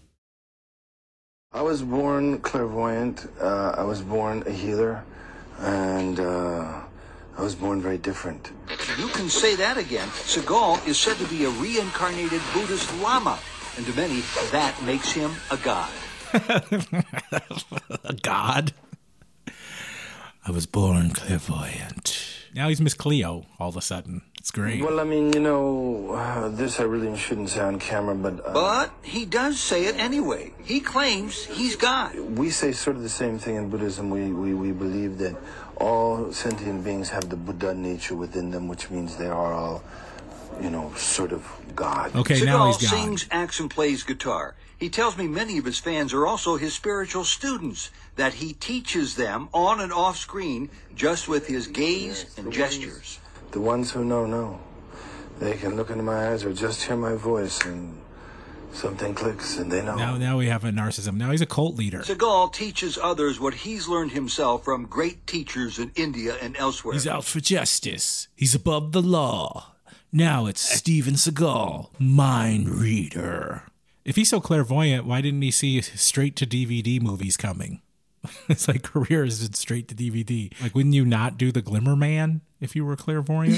I was born clairvoyant. Uh, I was born a healer. And uh, I was born very different. You can say that again. Seagal is said to be a reincarnated Buddhist Lama. And to many, that makes him a god. A god? I was born clairvoyant. Now he's Miss Cleo all of a sudden. It's great. Well, I mean, you know, uh, this I really shouldn't say on camera, but... Uh, But he does say it anyway. He claims he's God. We say sort of the same thing in Buddhism. We, we, we believe that all sentient beings have the Buddha nature within them, which means they are all, you know, sort of God. Okay, Seagal now he's God. sings, acts, and plays guitar. He tells me many of his fans are also his spiritual students, that he teaches them on and off screen just with his gaze and gestures. The ones who know, know. They can look into my eyes or just hear my voice and something clicks and they know. Now, now we have a narcissism. Now he's a cult leader. Seagal teaches others what he's learned himself from great teachers in India and elsewhere. He's out for justice. He's above the law. Now it's Steven Seagal, mind reader. If he's so clairvoyant, why didn't he see straight to D V D movies coming? It's like career is straight to D V D. Like, wouldn't you not do the Glimmer Man if you were clairvoyant?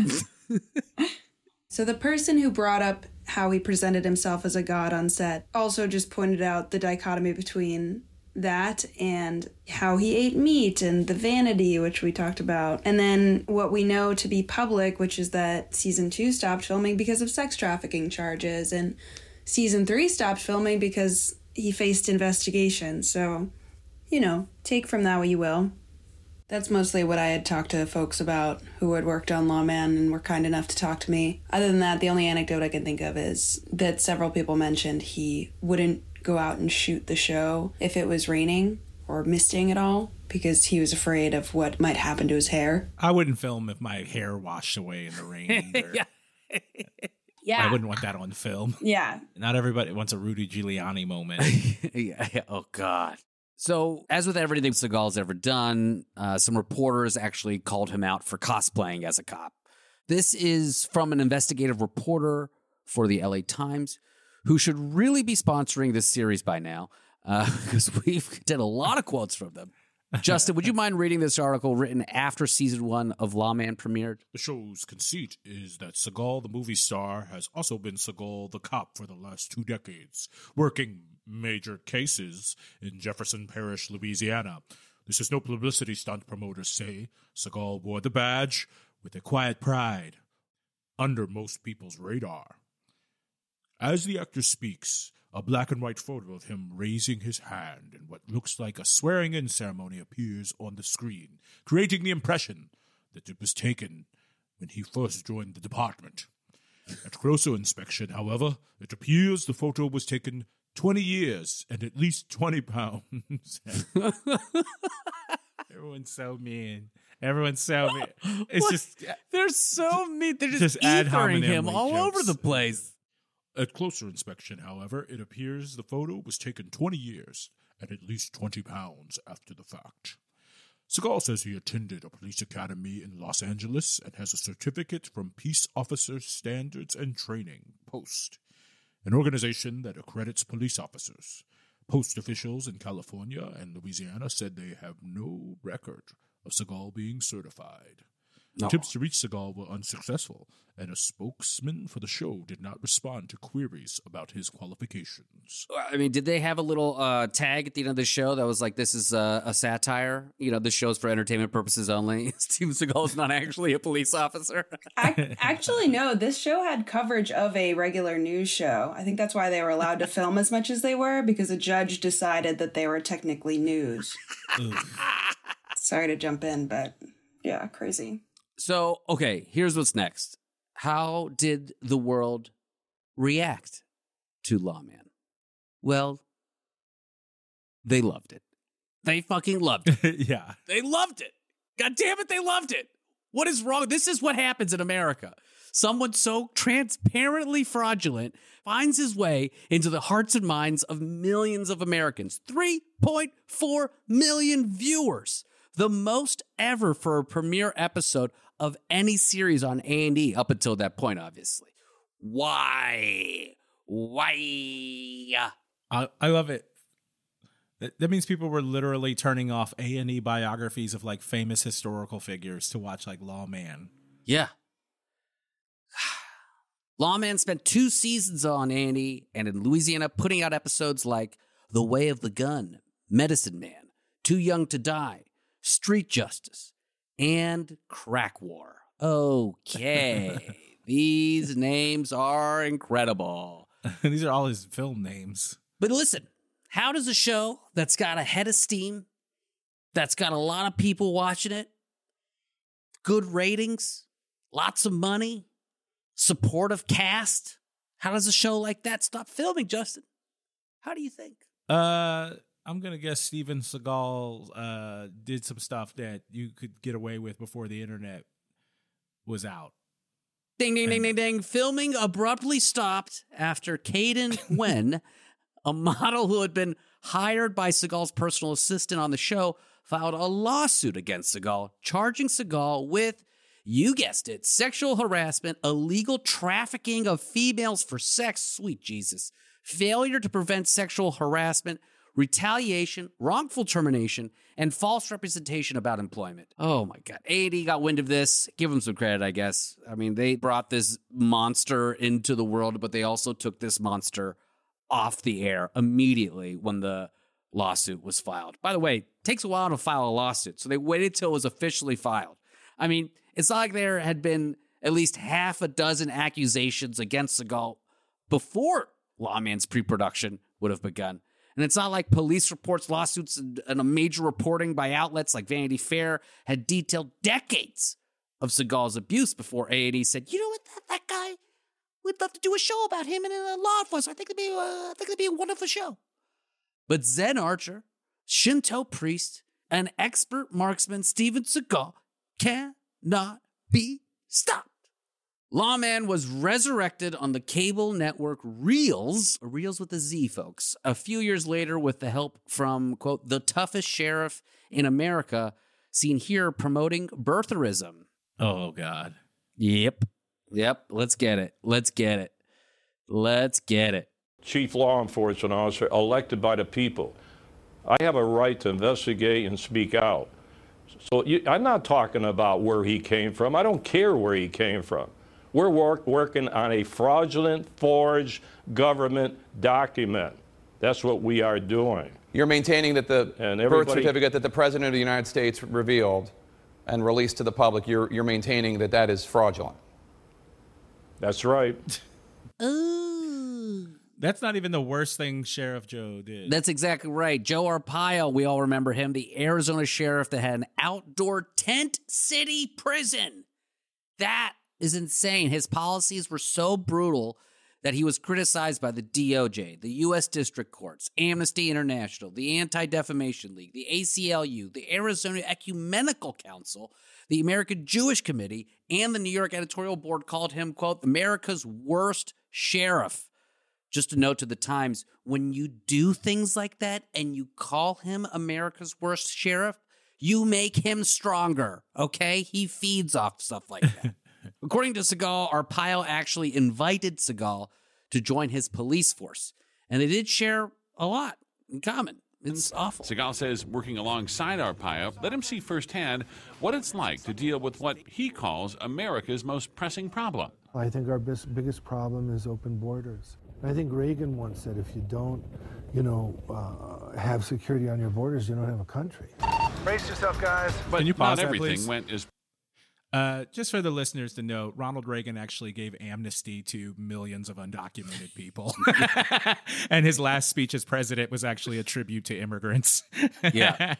So the person who brought up how he presented himself as a god on set also just pointed out the dichotomy between that and how he ate meat and the vanity, which we talked about. And then what we know to be public, which is that season two stopped filming because of sex trafficking charges, and season three stopped filming because he faced investigation. So, you know, take from that what you will. That's mostly what I had talked to folks about who had worked on Lawman and were kind enough to talk to me. Other than that, the only anecdote I can think of is that several people mentioned he wouldn't go out and shoot the show if it was raining or misting at all because he was afraid of what might happen to his hair. I wouldn't film if my hair washed away in the rain either. Yeah. Yeah. I wouldn't want that on film. Yeah. Not everybody wants a Rudy Giuliani moment. yeah, yeah. Oh, God. So, as with everything Seagal's ever done, uh, some reporters actually called him out for cosplaying as a cop. This is from an investigative reporter for the L A Times, who should really be sponsoring this series by now, because uh, we've did a lot of quotes from them. Justin, would you mind reading this article written after season one of Lawman premiered? The show's conceit is that Seagal, the movie star, has also been Seagal, the cop, for the last two decades, working major cases in Jefferson Parish, Louisiana. This is no publicity stunt, promoters say. Seagal wore the badge with a quiet pride, under most people's radar. As the actor speaks, a black and white photo of him raising his hand in what looks like a swearing-in ceremony appears on the screen, creating the impression that it was taken when he first joined the department. At closer inspection, however, it appears the photo was taken twenty years and at least twenty pounds. Everyone's so mean. Everyone's so mean. It's What? just... They're so mean. They're just, Just ad ethering hominem him all jokes. over the place. At closer inspection, however, it appears the photo was taken twenty years and at least twenty pounds after the fact. Seagal says he attended a police academy in Los Angeles and has a certificate from Peace Officers Standards and Training, POST, an organization that accredits police officers. POST officials in California and Louisiana said they have no record of Seagal being certified. No. Attempts to reach Seagal were unsuccessful, and a spokesman for the show did not respond to queries about his qualifications. I mean, did they have a little uh, tag at the end of the show that was like, this is a, a satire? You know, this show's for entertainment purposes only. Steven Seagal is not actually a police officer. Actually, no, this show had coverage of a regular news show. I think that's why they were allowed to film as much as they were, because a judge decided that they were technically news. Sorry to jump in, but yeah, crazy. So, okay, here's what's next. How did the world react to Lawman? Well, they loved it. They fucking loved it. Yeah. They loved it. God damn it, they loved it. What is wrong? This is what happens in America. Someone so transparently fraudulent finds his way into the hearts and minds of millions of Americans. three point four million viewers. The most ever for a premiere episode of any series on A and E up until that point, obviously. Why? Why? I, I love it. That, that means people were literally turning off A and E biographies of like famous historical figures to watch like Lawman. Yeah. Lawman spent two seasons on A and E and in Louisiana putting out episodes like The Way of the Gun, Medicine Man, Too Young to Die, Street Justice, and Crack War. Okay. These names are incredible. These are all his film names. But listen, how does a show that's got a head of steam, that's got a lot of people watching it, good ratings, lots of money, supportive cast, how does a show like that stop filming, Justin? How do you think? Uh... I'm going to guess Steven Seagal uh, did some stuff that you could get away with before the internet was out. Ding, ding, and- ding, ding, ding. Filming abruptly stopped after Caden Wen, a model who had been hired by Seagal's personal assistant on the show, filed a lawsuit against Seagal, charging Seagal with, you guessed it, sexual harassment, illegal trafficking of females for sex, sweet Jesus, failure to prevent sexual harassment, retaliation, wrongful termination, and false representation about employment. Oh my God. A and E got wind of this. Give them some credit, I guess. I mean, they brought this monster into the world, but they also took this monster off the air immediately when the lawsuit was filed. By the way, it takes a while to file a lawsuit, so they waited till it was officially filed. I mean, it's not like there had been at least half a dozen accusations against Seagal before Lawman's pre-production would have begun. And it's not like police reports, lawsuits, and, and a major reporting by outlets like Vanity Fair had detailed decades of Seagal's abuse before A and E said, you know what, that, that guy, we'd love to do a show about him in a law enforcement. I think it'd be, uh, I think it'd be a wonderful show. But Zen Archer, Shinto priest, and expert marksman Steven Seagal cannot be stopped. Lawman was resurrected on the cable network Reels, Reels with a Z, folks, a few years later with the help from, quote, the toughest sheriff in America, seen here promoting birtherism. Oh, God. Yep. Yep. Let's get it. Let's get it. Let's get it. Chief law enforcement officer elected by the people. I have a right to investigate and speak out. So you, I'm not talking about where he came from. I don't care where he came from. We're work, working on a fraudulent, forged government document. That's what we are doing. You're maintaining that the and birth certificate that the President of the United States revealed and released to the public, you're, you're maintaining that that is fraudulent. That's right. Ooh. That's not even the worst thing Sheriff Joe did. That's exactly right. Joe Arpaio, we all remember him, the Arizona sheriff that had an outdoor tent city prison. That is insane. His policies were so brutal that he was criticized by the D O J, the U S District Courts, Amnesty International, the Anti-Defamation League, the A C L U, the Arizona Ecumenical Council, the American Jewish Committee, and the New York Editorial Board called him, quote, America's worst sheriff. Just a note to the Times, when you do things like that and you call him America's worst sheriff, you make him stronger, okay? He feeds off stuff like that. According to Seagal, Arpaio actually invited Seagal to join his police force, and they did share a lot in common. It's awful. Seagal says working alongside Arpaio let him see firsthand what it's like to deal with what he calls America's most pressing problem. I think our bis- biggest problem is open borders. I think Reagan once said, if you don't, you know, uh, have security on your borders, you don't have a country. Brace yourself, guys. But Can you pause not that, everything please? went as Uh, just for the listeners to know, Ronald Reagan actually gave amnesty to millions of undocumented people. And his last speech as president was actually a tribute to immigrants. Yeah.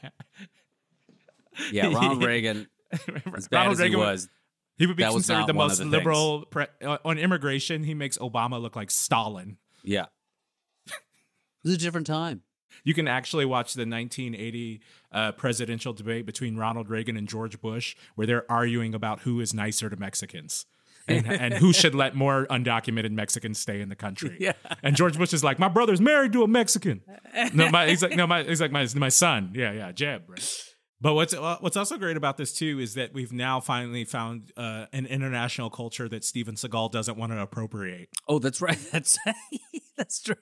Yeah, Ronald Reagan, as bad Ronald as Reagan he was, he would be that was considered not the one most of the liberal pre- uh, on immigration. He makes Obama look like Stalin. Yeah. It was a different time. You can actually watch the nineteen eighty uh, presidential debate between Ronald Reagan and George Bush, where they're arguing about who is nicer to Mexicans and, and who should let more undocumented Mexicans stay in the country. Yeah. And George Bush is like, my brother's married to a Mexican. No, my, he's like, no, my, he's like my my son. Yeah, yeah, Jeb. Right? But what's uh, what's also great about this too is that we've now finally found uh, an international culture that Steven Seagal doesn't want to appropriate. Oh, that's right. That's that's true.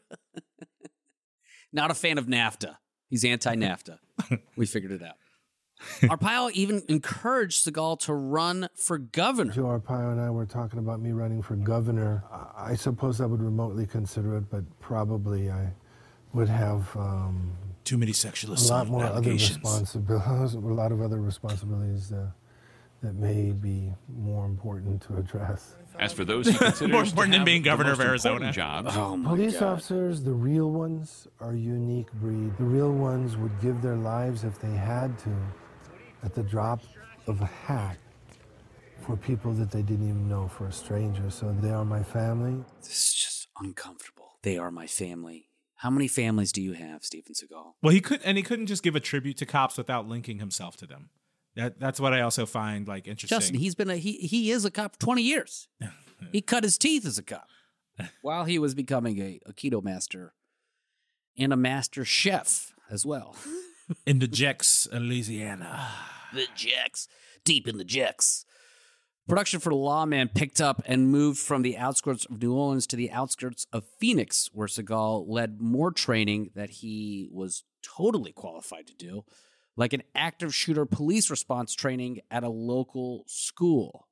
Not a fan of NAFTA. He's anti-NAFTA. We figured it out. Arpaio even encouraged Seagal to run for governor. Joe Arpaio and I were talking about me running for governor. I suppose I would remotely consider it, but probably I would have um, too many sexual a assault lot more other allegations. responsibilities, a lot of other responsibilities uh, that may be more important to address. As for those he considers More important to than have being the governor most of Arizona. important jobs, Oh my Police God. officers, the real ones, are a unique breed. The real ones would give their lives if they had to, at the drop of a hat, for people that they didn't even know, for a stranger. So they are my family. This is just uncomfortable. They are my family. How many families do you have, Steven Seagal? Well, he could, and he couldn't just give a tribute to cops without linking himself to them. That that's what I also find like interesting. Justin, he's been a he he is a cop for twenty years. He cut his teeth as a cop while he was becoming a, a keto master and a master chef as well. In the Jex, Louisiana. The Jex. Deep in the Jex. Production for Lawman picked up and moved from the outskirts of New Orleans to the outskirts of Phoenix, where Seagal led more training that he was totally qualified to do. like an active shooter police response training at a local school.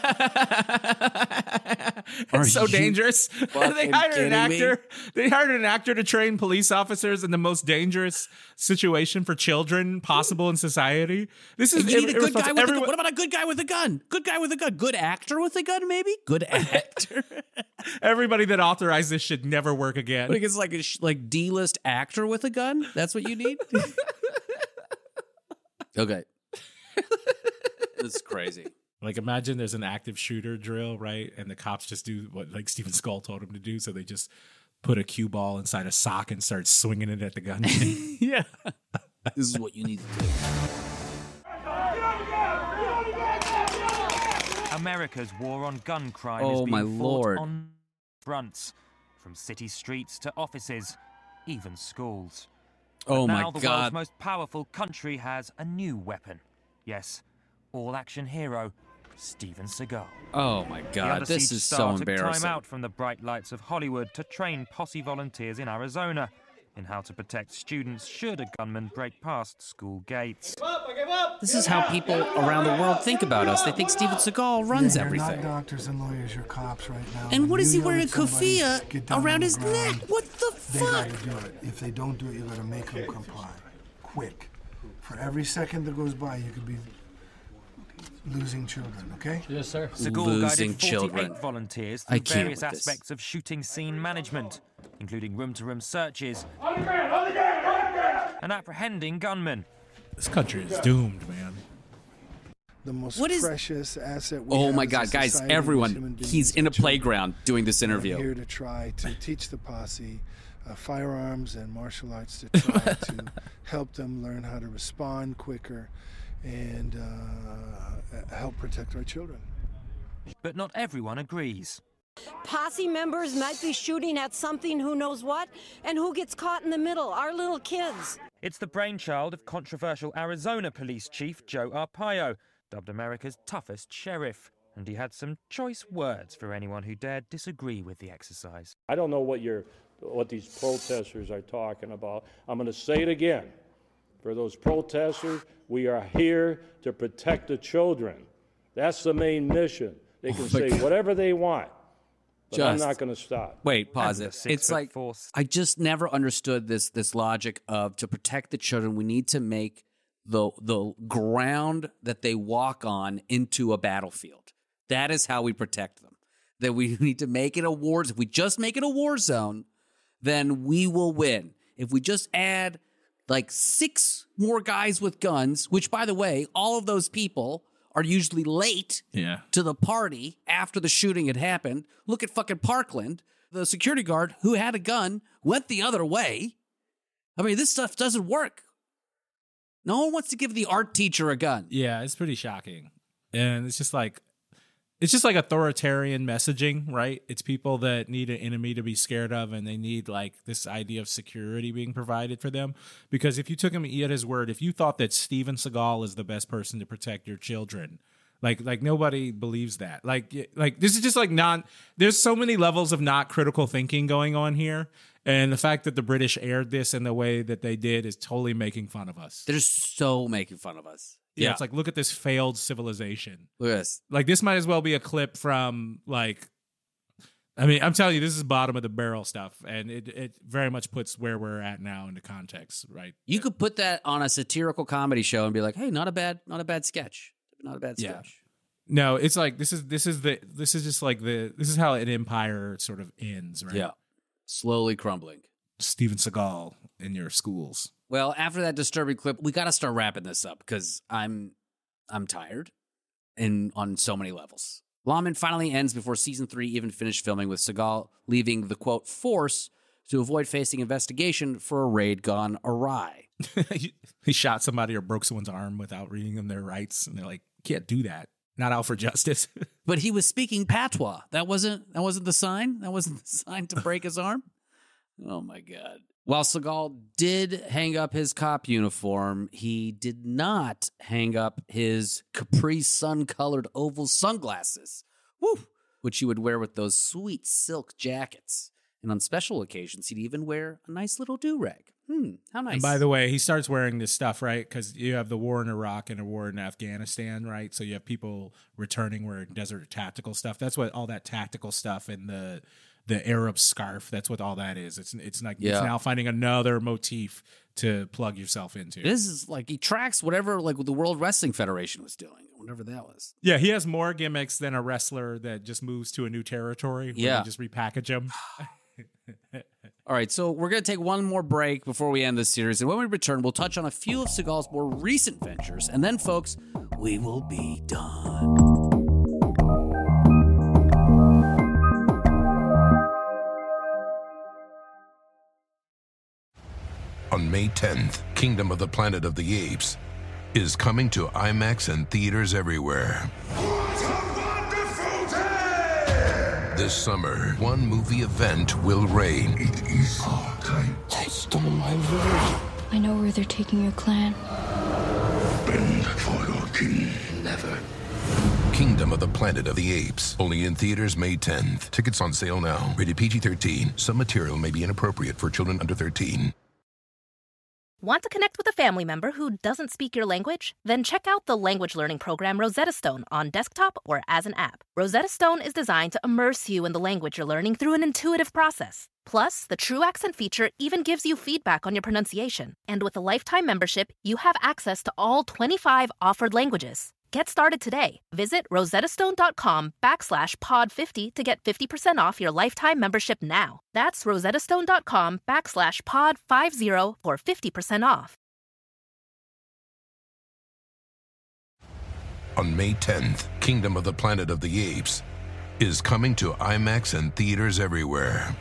It's so dangerous. They hired an actor. Me? They hired an actor to train police officers in the most dangerous situation for children possible in society. This is you need a good guy with everyone, a gun. What about a good guy with a gun? Good guy with a gun. Good actor with a gun, maybe. Good actor. Everybody that authorized this should never work again. But it's like a like D-list actor with a gun. That's what you need. Okay. This is crazy. Like, imagine there's an active shooter drill, right? And the cops just do what, like, Steven Seagal told them to do. So they just put a cue ball inside a sock and start swinging it at the gun. Yeah. This is what you need to do. America's war on gun crime oh, is being my fought Lord. on fronts, from city streets to offices, even schools. Oh, but my now the God. world's most powerful country has a new weapon. Yes, all-action hero, Steven Seagal. Oh, my God. This is so embarrassing. Took time out from the bright lights of Hollywood to train posse volunteers in Arizona in how to protect students should a gunman break past school gates. This is how people around the world think about us. They think Steven Seagal runs yeah, you're everything. Not doctors and lawyers, you're cops right now. And what is you he wearing a keffiyeh around his ground, neck? What the they fuck? They gotta do it. If they don't do it, you gotta make them comply. Quick. For every second that goes by, you could be losing children, okay? Yes, sir. Seagal Losing guided children. forty-eight volunteers I through can't various with this. aspects of shooting scene management, including room-to-room searches On the ground, on the ground, on the ground! and apprehending gunmen. This country is doomed, man. The most What is- precious asset we Oh, have my as a God, guys, society is human everyone. beings, He's in a our children. playground doing this I'm interview. here to try to teach the posse uh, firearms and martial arts to try to help them learn how to respond quicker and uh, help protect our children. But not everyone agrees. Posse members might be shooting at something who knows what, and who gets caught in the middle? Our little kids. It's the brainchild of controversial Arizona police chief Joe Arpaio, dubbed America's toughest sheriff. And he had some choice words for anyone who dared disagree with the exercise. I don't know what you're, what these protesters are talking about. I'm going to say it again. For those protesters, we are here to protect the children. That's the main mission. They can Oh, say God. whatever they want, but I'm Just- not going to stop. Wait, pause And it. the six It's foot like force. I just never understood this this logic of to protect the children, we need to make the the ground that they walk on into a battlefield. That is how we protect them. That we need to make it a war. If we just make it a war zone, then we will win. If we just add like six more guys with guns, which by the way, all of those people are usually late Yeah. to the party after the shooting had happened. Look at fucking Parkland. The security guard who had a gun went the other way. I mean, this stuff doesn't work. No one wants to give the art teacher a gun. Yeah, it's pretty shocking. And it's just like it's just like authoritarian messaging, right? It's people that need an enemy to be scared of, and they need like this idea of security being provided for them. Because if you took him at his word, if you thought that Steven Seagal is the best person to protect your children, like like nobody believes that. Like like this is just like not. There's so many levels of not critical thinking going on here, and the fact that the British aired this in the way that they did is totally making fun of us. They're so making fun of us. Yeah, Yeah. it's like, look at this failed civilization. Look at this. Like, this might as well be a clip from, like, I mean, I'm telling you, this is bottom of the barrel stuff, and it, it very much puts where we're at now into context, right? You could put that on a satirical comedy show and be like, hey, not a bad, not a bad sketch. Not a bad Yeah. sketch. No, it's like, this is, this is the, this is just like the, this is how an empire sort of ends, right? Yeah. Slowly crumbling. Steven Seagal in your schools. Well, after that disturbing clip, we got to start wrapping this up because I'm I'm tired and on so many levels. Lawman finally ends before season three even finished filming, with Seagal leaving the, quote, force to avoid facing investigation for a raid gone awry. He shot somebody or broke someone's arm without reading them their rights, and they're like, can't do that. Not out for justice. But he was speaking patois. That wasn't that wasn't the sign? That wasn't the sign to break his arm? Oh, my God. While Seagal did hang up his cop uniform, he did not hang up his Capri Sun-colored oval sunglasses, woo, which he would wear with those sweet silk jackets. And on special occasions, he'd even wear a nice little do-rag. Hmm, how nice. And by the way, he starts wearing this stuff, right? Because you have the war in Iraq and a war in Afghanistan, right? So you have people returning wearing desert tactical stuff. That's what all that tactical stuff and the the Arab scarf. That's what all that is. It's it's like Yeah. it's now finding another motif to plug yourself into. This is like he tracks whatever like what the World Wrestling Federation was doing, whatever that was. Yeah, he has more gimmicks than a wrestler that just moves to a new territory. Where Yeah. they just repackage him. All right, so we're going to take one more break before we end this series. And when we return, we'll touch on a few of Seagal's more recent ventures. And then, folks, we will be done. On May tenth, Kingdom of the Planet of the Apes is coming to IMAX and theaters everywhere. This summer, one movie event will reign. It is our time. They stole my village. I know where they're taking your clan. Bend for your king. Never. Kingdom of the Planet of the Apes. Only in theaters May tenth. Tickets on sale now. Rated P G thirteen. Some material may be inappropriate for children under thirteen. Want to connect with a family member who doesn't speak your language? Then check out the language learning program Rosetta Stone on desktop or as an app. Rosetta Stone is designed to immerse you in the language you're learning through an intuitive process. Plus, the True Accent feature even gives you feedback on your pronunciation. And with a lifetime membership, you have access to all twenty-five offered languages. Get started today. Visit rosettastone.com backslash pod 50 to get fifty percent off your lifetime membership now. That's rosettastone.com backslash pod 50 for fifty percent off. On May tenth, Kingdom of the Planet of the Apes is coming to IMAX and theaters everywhere.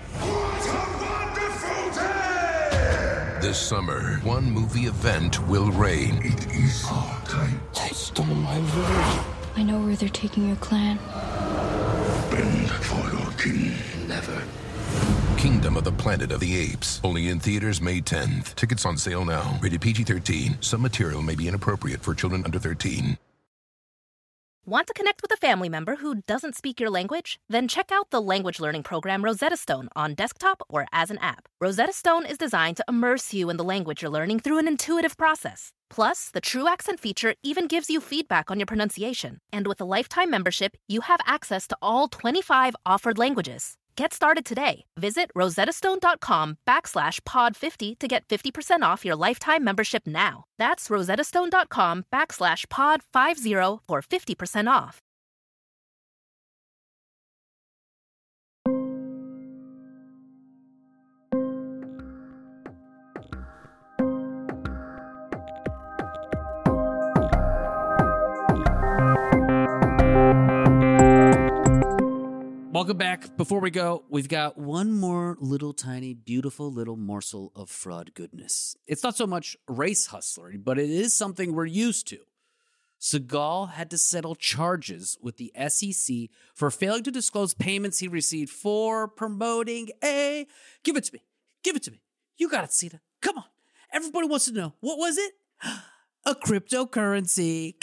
This summer, one movie event will reign. It is our time. They stole my village. I know where they're taking your clan. Bend for your king. Never. Kingdom of the Planet of the Apes. Only in theaters May tenth. Tickets on sale now. Rated P G thirteen. Some material may be inappropriate for children under thirteen. Want to connect with a family member who doesn't speak your language? Then check out the language learning program Rosetta Stone on desktop or as an app. Rosetta Stone is designed to immerse you in the language you're learning through an intuitive process. Plus, the True Accent feature even gives you feedback on your pronunciation. And with a lifetime membership, you have access to all twenty-five offered languages. Get started today. Visit rosettastone.com backslash pod 50 to get fifty percent off your lifetime membership now. That's rosettastone.com backslash pod 50 for fifty percent off. Welcome back. Before we go, we've got one more little tiny, beautiful little morsel of fraud goodness. It's not so much race hustlery, but it is something we're used to. Seagal had to settle charges with the S E C for failing to disclose payments he received for promoting a... Give it to me. Give it to me. You got it, Cena. Come on. Everybody wants to know. What was it? A cryptocurrency.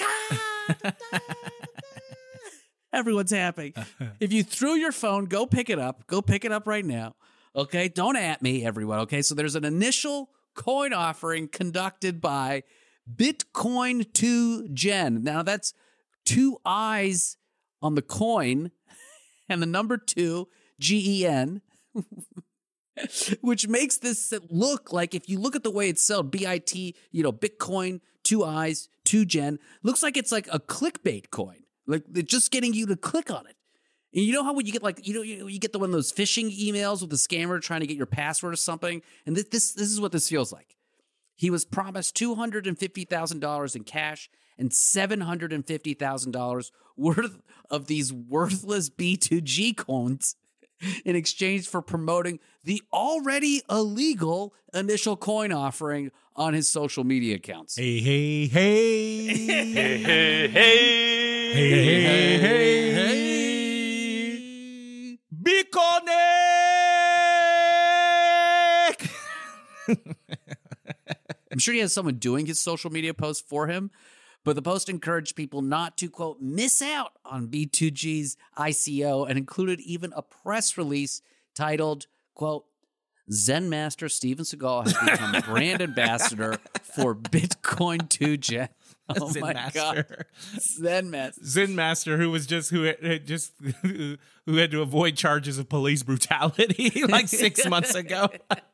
Everyone's happy. If you threw your phone, go pick it up. Go pick it up right now. Okay? Don't at me, everyone. Okay? So there's an initial coin offering conducted by Bitcoin two Gen. Now that's two eyes on the coin and the number two, G E N, which makes this look like, if you look at the way it's spelled, B I T, you know, Bitcoin, two eyes, two Gen, looks like it's like a clickbait coin. Like, they're just getting you to click on it. And you know how when you get like, you know, you, you get the one of those phishing emails with the scammer trying to get your password or something? And this this, this is what this feels like. He was promised two hundred fifty thousand dollars in cash and seven hundred fifty thousand dollars worth of these worthless B two G coins in exchange for promoting the already illegal initial coin offering on his social media accounts. Hey, hey, hey. hey, hey, hey. Hey, hey, hey, hey, hey. Biconic! I'm sure he has someone doing his social media posts for him, but the post encouraged people not to, quote, miss out on B two G's I C O and included even a press release titled, quote, Zen master Steven Seagal has become brand ambassador for Bitcoin two Gen. Oh Zen my master. God. Zen master. Zen master, who was just who had, had just who had to avoid charges of police brutality like six months ago.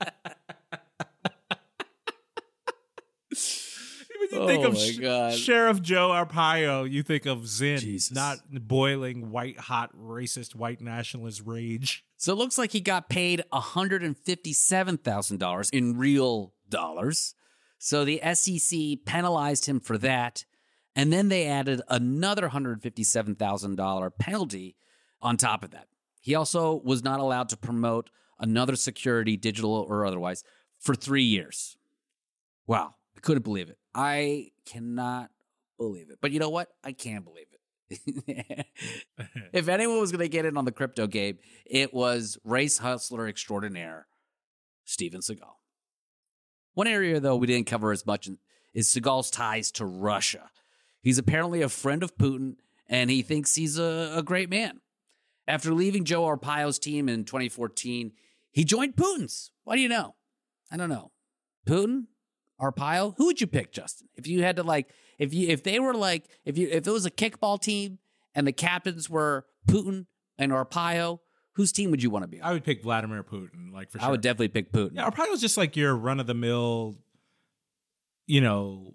When you Oh think of my Sh- God. Sheriff Joe Arpaio, you think of Zen, Jesus. not boiling white hot racist white nationalist rage. So it looks like he got paid one hundred fifty-seven thousand dollars in real dollars. So the S E C penalized him for that. And then they added another one hundred fifty-seven thousand dollars penalty on top of that. He also was not allowed to promote another security, digital or otherwise, for three years. Wow. I couldn't believe it. I cannot believe it. But you know what? I can believe it. If anyone was going to get in on the crypto game, it was race hustler extraordinaire, Steven Seagal. One area, though, we didn't cover as much is Seagal's ties to Russia. He's apparently a friend of Putin, and he thinks he's a, a great man. After leaving Joe Arpaio's team in twenty fourteen, he joined Putin's. Why do you know? I don't know. Putin? Arpaio? Who would you pick, Justin? If you had to like, if you if they were like, if you if it was a kickball team and the captains were Putin and Arpaio, whose team would you want to be on? I would pick Vladimir Putin, like for sure. I would definitely pick Putin. Yeah, Arpaio's just like your run of the mill, you know,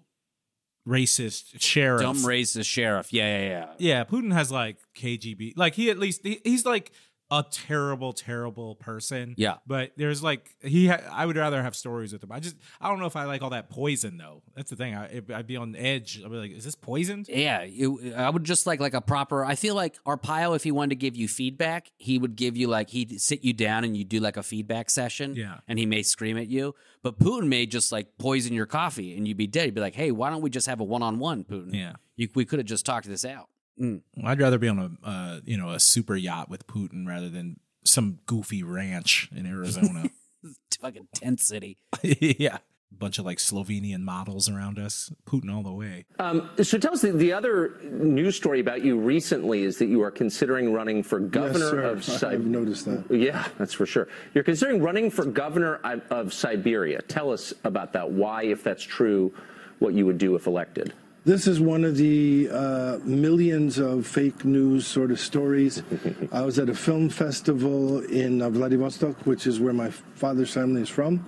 racist sheriff. Dumb racist sheriff. Yeah, yeah, yeah. Yeah, Putin has like K G B. Like he at least he, he's like a terrible, terrible person. Yeah. But there's like he. Ha- I would rather have stories with him. I just I don't know if I like all that poison though. That's the thing. I, if I'd be on edge. I'd be like, is this poisoned? Yeah, you, I would just like like a proper. I feel like Arpaio, if he wanted to give you feedback, he would give you like he'd sit you down and you do like a feedback session. Yeah. And he may scream at you, but Putin may just like poison your coffee and you'd be dead. He'd be like, hey, why don't we just have a one on one, Putin? Yeah. You, we could have just talked this out. Mm. I'd rather be on a uh, you know a super yacht with Putin rather than some goofy ranch in Arizona. Fucking tent city. Yeah. A bunch of like Slovenian models around us. Putin all the way. Um, so tell us, the, the other news story about you recently is that you are considering running for governor yes, of sir. Siberia. I've noticed that. Yeah, that's for sure. You're considering running for governor of, of Siberia. Tell us about that. Why, if that's true, what you would do if elected. This is one of the uh, millions of fake news sort of stories. I was at a film festival in uh, Vladivostok, which is where my father's family is from.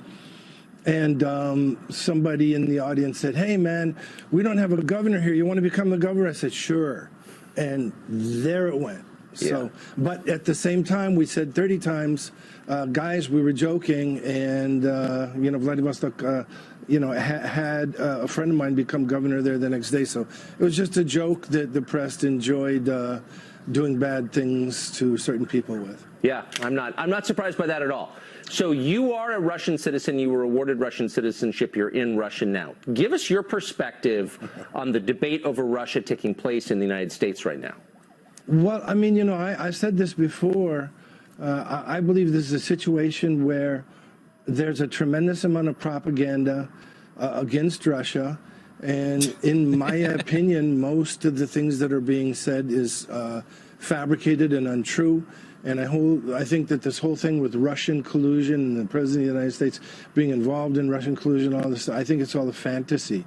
And um, somebody in the audience said, hey, man, we don't have a governor here. You want to become the governor? I said, sure. And there it went. So, yeah. But at the same time, we said thirty times, uh, guys, we were joking. And, uh, you know, Vladivostok, uh, you know, ha- had uh, a friend of mine become governor there the next day. So it was just a joke that the press enjoyed uh, doing bad things to certain people with. Yeah, I'm not, I'm not surprised by that at all. So you are a Russian citizen. You were awarded Russian citizenship. You're in Russia now. Give us your perspective on the debate over Russia taking place in the United States right now. Well, I mean, you know, I, I said this before. Uh, I, I believe this is a situation where there's a tremendous amount of propaganda uh, against Russia. And in my opinion, most of the things that are being said is uh, fabricated and untrue. And I, hold, I think that this whole thing with Russian collusion and the President of the United States being involved in Russian collusion, all this, I think it's all a fantasy.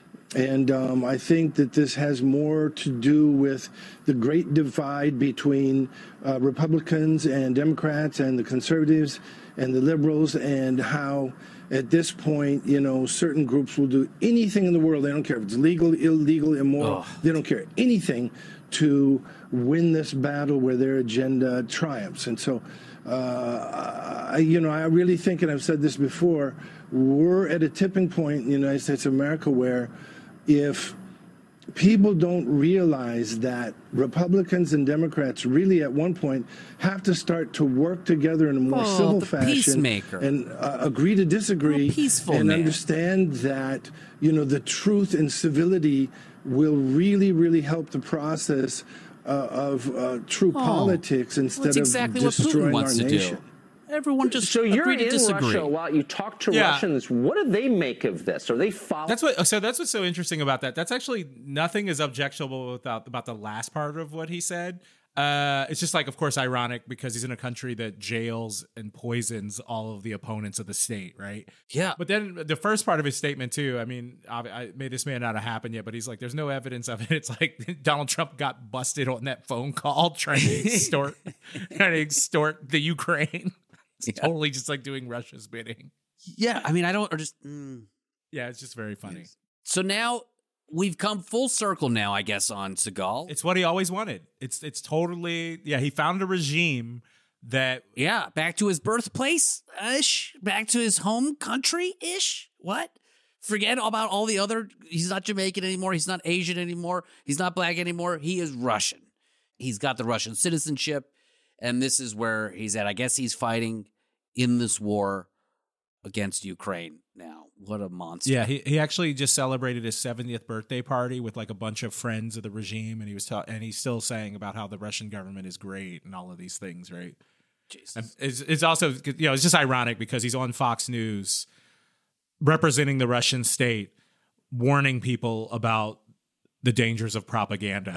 And um, I think that this has more to do with the great divide between uh, Republicans and Democrats and the conservatives and the liberals, and how at this point, you know, certain groups will do anything in the world. They don't care if it's legal, illegal, immoral. Oh. They don't care anything to win this battle where their agenda triumphs. And so, uh, I, you know, I really think, and I've said this before, we're at a tipping point in the United States of America where if people don't realize that Republicans and Democrats really at one point have to start to work together in a more oh, civil the fashion peacemaker. and uh, agree to disagree and man. understand that, you know, the truth and civility will really, really help the process uh, of uh, true oh, politics instead well, exactly of destroying what Putin wants our to nation. Do. Everyone just so you're agree to in disagree. Russia a lot. You talk to Yeah. Russians. What do they make of this? Are they following? That's what. So that's what's so interesting about that. That's actually nothing is objectionable about about the last part of what he said. Uh, it's just like, of course, ironic because he's in a country that jails and poisons all of the opponents of the state, right? Yeah. But then the first part of his statement too, I mean, I, I may this may not have happened yet, but he's like, there's no evidence of it. It's like Donald Trump got busted on that phone call trying to extort, trying to extort the Ukraine. It's Yeah. totally just like doing Russia's bidding. Yeah, I mean, I don't, or just, mm. Yeah, it's just very funny. So now we've come full circle now, I guess, on Seagal. It's what he always wanted. It's it's totally, yeah, he found a regime that... Yeah, back to his birthplace-ish, back to his home country-ish. What? Forget about all the other, he's not Jamaican anymore, he's not Asian anymore, he's not black anymore, he is Russian. He's got the Russian citizenship, and this is where he's at. I guess he's fighting in this war against Ukraine now. What a monster. Yeah, he, he actually just celebrated his seventieth birthday party with like a bunch of friends of the regime, and he was ta- and he's still saying about how the Russian government is great and all of these things, right? Jesus. It's, it's also, you know, it's just ironic because he's on Fox News representing the Russian state, warning people about the dangers of propaganda.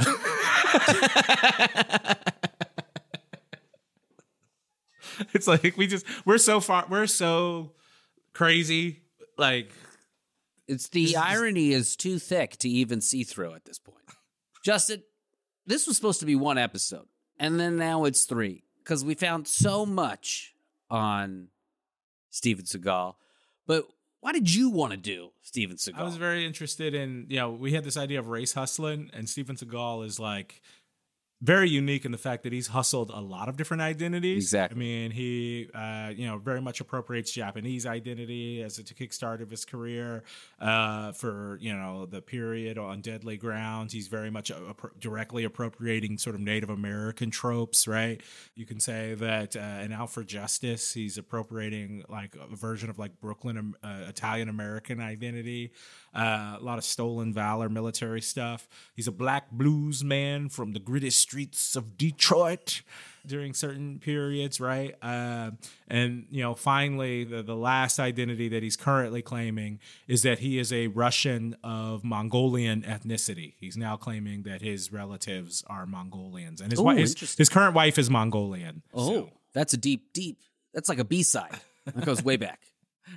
It's like we just we're so far we're so crazy. Like, it's the irony is too thick to even see through at this point. Justin, this was supposed to be one episode, and then now it's three because we found so much on Steven Seagal. But why did you want to do Steven Seagal? I was very interested in, you know, we had this idea of race hustling, and Steven Seagal is like very unique in the fact that he's hustled a lot of different identities. Exactly. I mean, he, uh, you know, very much appropriates Japanese identity as a kickstart of his career uh, for, you know, the period on Deadly Ground. He's very much a, a, directly appropriating sort of Native American tropes, right? You can say that uh, in Out for Justice, he's appropriating like a version of like Brooklyn uh, Italian American identity. Uh, a lot of stolen valor, military stuff. He's a black blues man from the gritty streets of Detroit during certain periods, right? Uh, and, you know, finally, the, the last identity that he's currently claiming is that he is a Russian of Mongolian ethnicity. He's now claiming that his relatives are Mongolians. And his, Ooh, wife, his, his current wife is Mongolian. Oh, so. That's a deep, deep. That's like a B-side. That goes way back.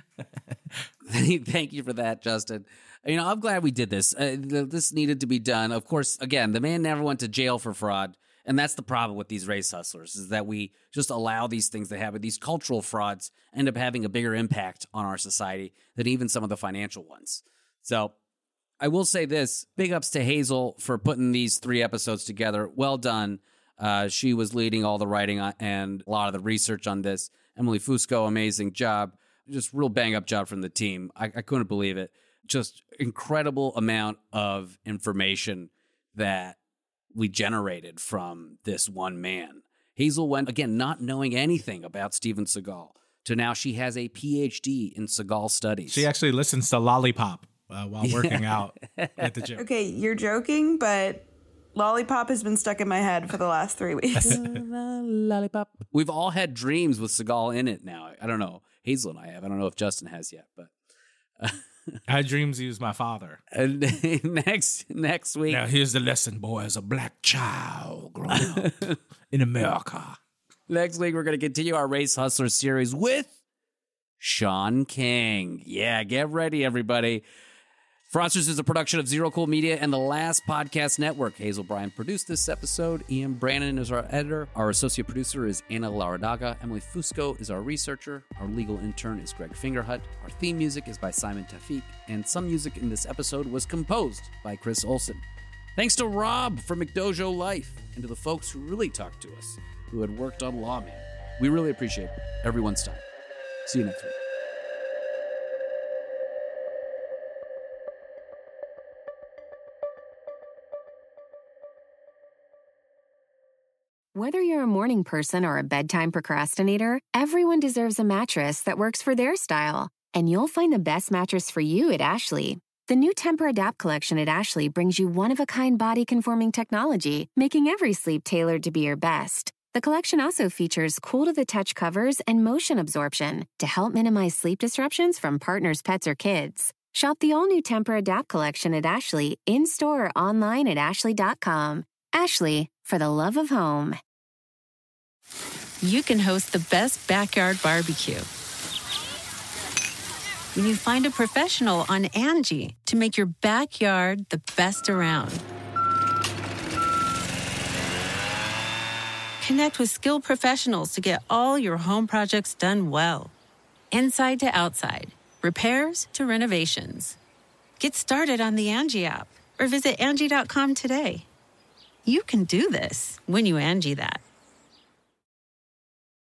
Thank you for that, Justin. You know, I'm glad we did this. Uh, this needed to be done. Of course, again, the man never went to jail for fraud. And that's the problem with these race hustlers, is that we just allow these things to happen. These cultural frauds end up having a bigger impact on our society than even some of the financial ones. So I will say this, big ups to Hazel for putting these three episodes together. Well done. Uh, she was leading all the writing and a lot of the research on this. Emily Fusco, amazing job. Just real bang-up job from the team. I, I couldn't believe it. Just incredible amount of information that we generated from this one man. Hazel went, again, not knowing anything about Steven Seagal, to now she has a P H D in Seagal studies. She actually listens to Lollipop uh, while working out at the gym. Okay, you're joking, but Lollipop has been stuck in my head for the last three weeks. Lollipop. We've all had dreams with Seagal in it now. I don't know. Hazel and I have. I don't know if Justin has yet, but... Uh, I had dreams he was my father. And next next week... Now here's the lesson, boy. As a black child growing up in America. Next week, we're going to continue our Race Hustler series with Sean King. Yeah, get ready, everybody. Fraudsters is a production of Zero Cool Media and the Last Podcast Network. Hazel Bryan produced this episode. Ian Brannon is our editor. Our associate producer is Anna Laradaga. Emily Fusco is our researcher. Our legal intern is Greg Fingerhut. Our theme music is by Simon Tafiq. And some music in this episode was composed by Chris Olson. Thanks to Rob from McDojo Life and to the folks who really talked to us, who had worked on Lawman. We really appreciate everyone's time. See you next week. Whether you're a morning person or a bedtime procrastinator, everyone deserves a mattress that works for their style. And you'll find the best mattress for you at Ashley. The new Temper-Adapt collection at Ashley brings you one-of-a-kind body-conforming technology, making every sleep tailored to be your best. The collection also features cool-to-the-touch covers and motion absorption to help minimize sleep disruptions from partners, pets, or kids. Shop the all-new Temper-Adapt collection at Ashley, in-store or online at ashley dot com. Ashley, for the love of home. You can host the best backyard barbecue when you find a professional on Angie to make your backyard the best around. Connect with skilled professionals to get all your home projects done well. Inside to outside, repairs to renovations. Get started on the Angie app or visit Angie dot com today. You can do this when you Angie that.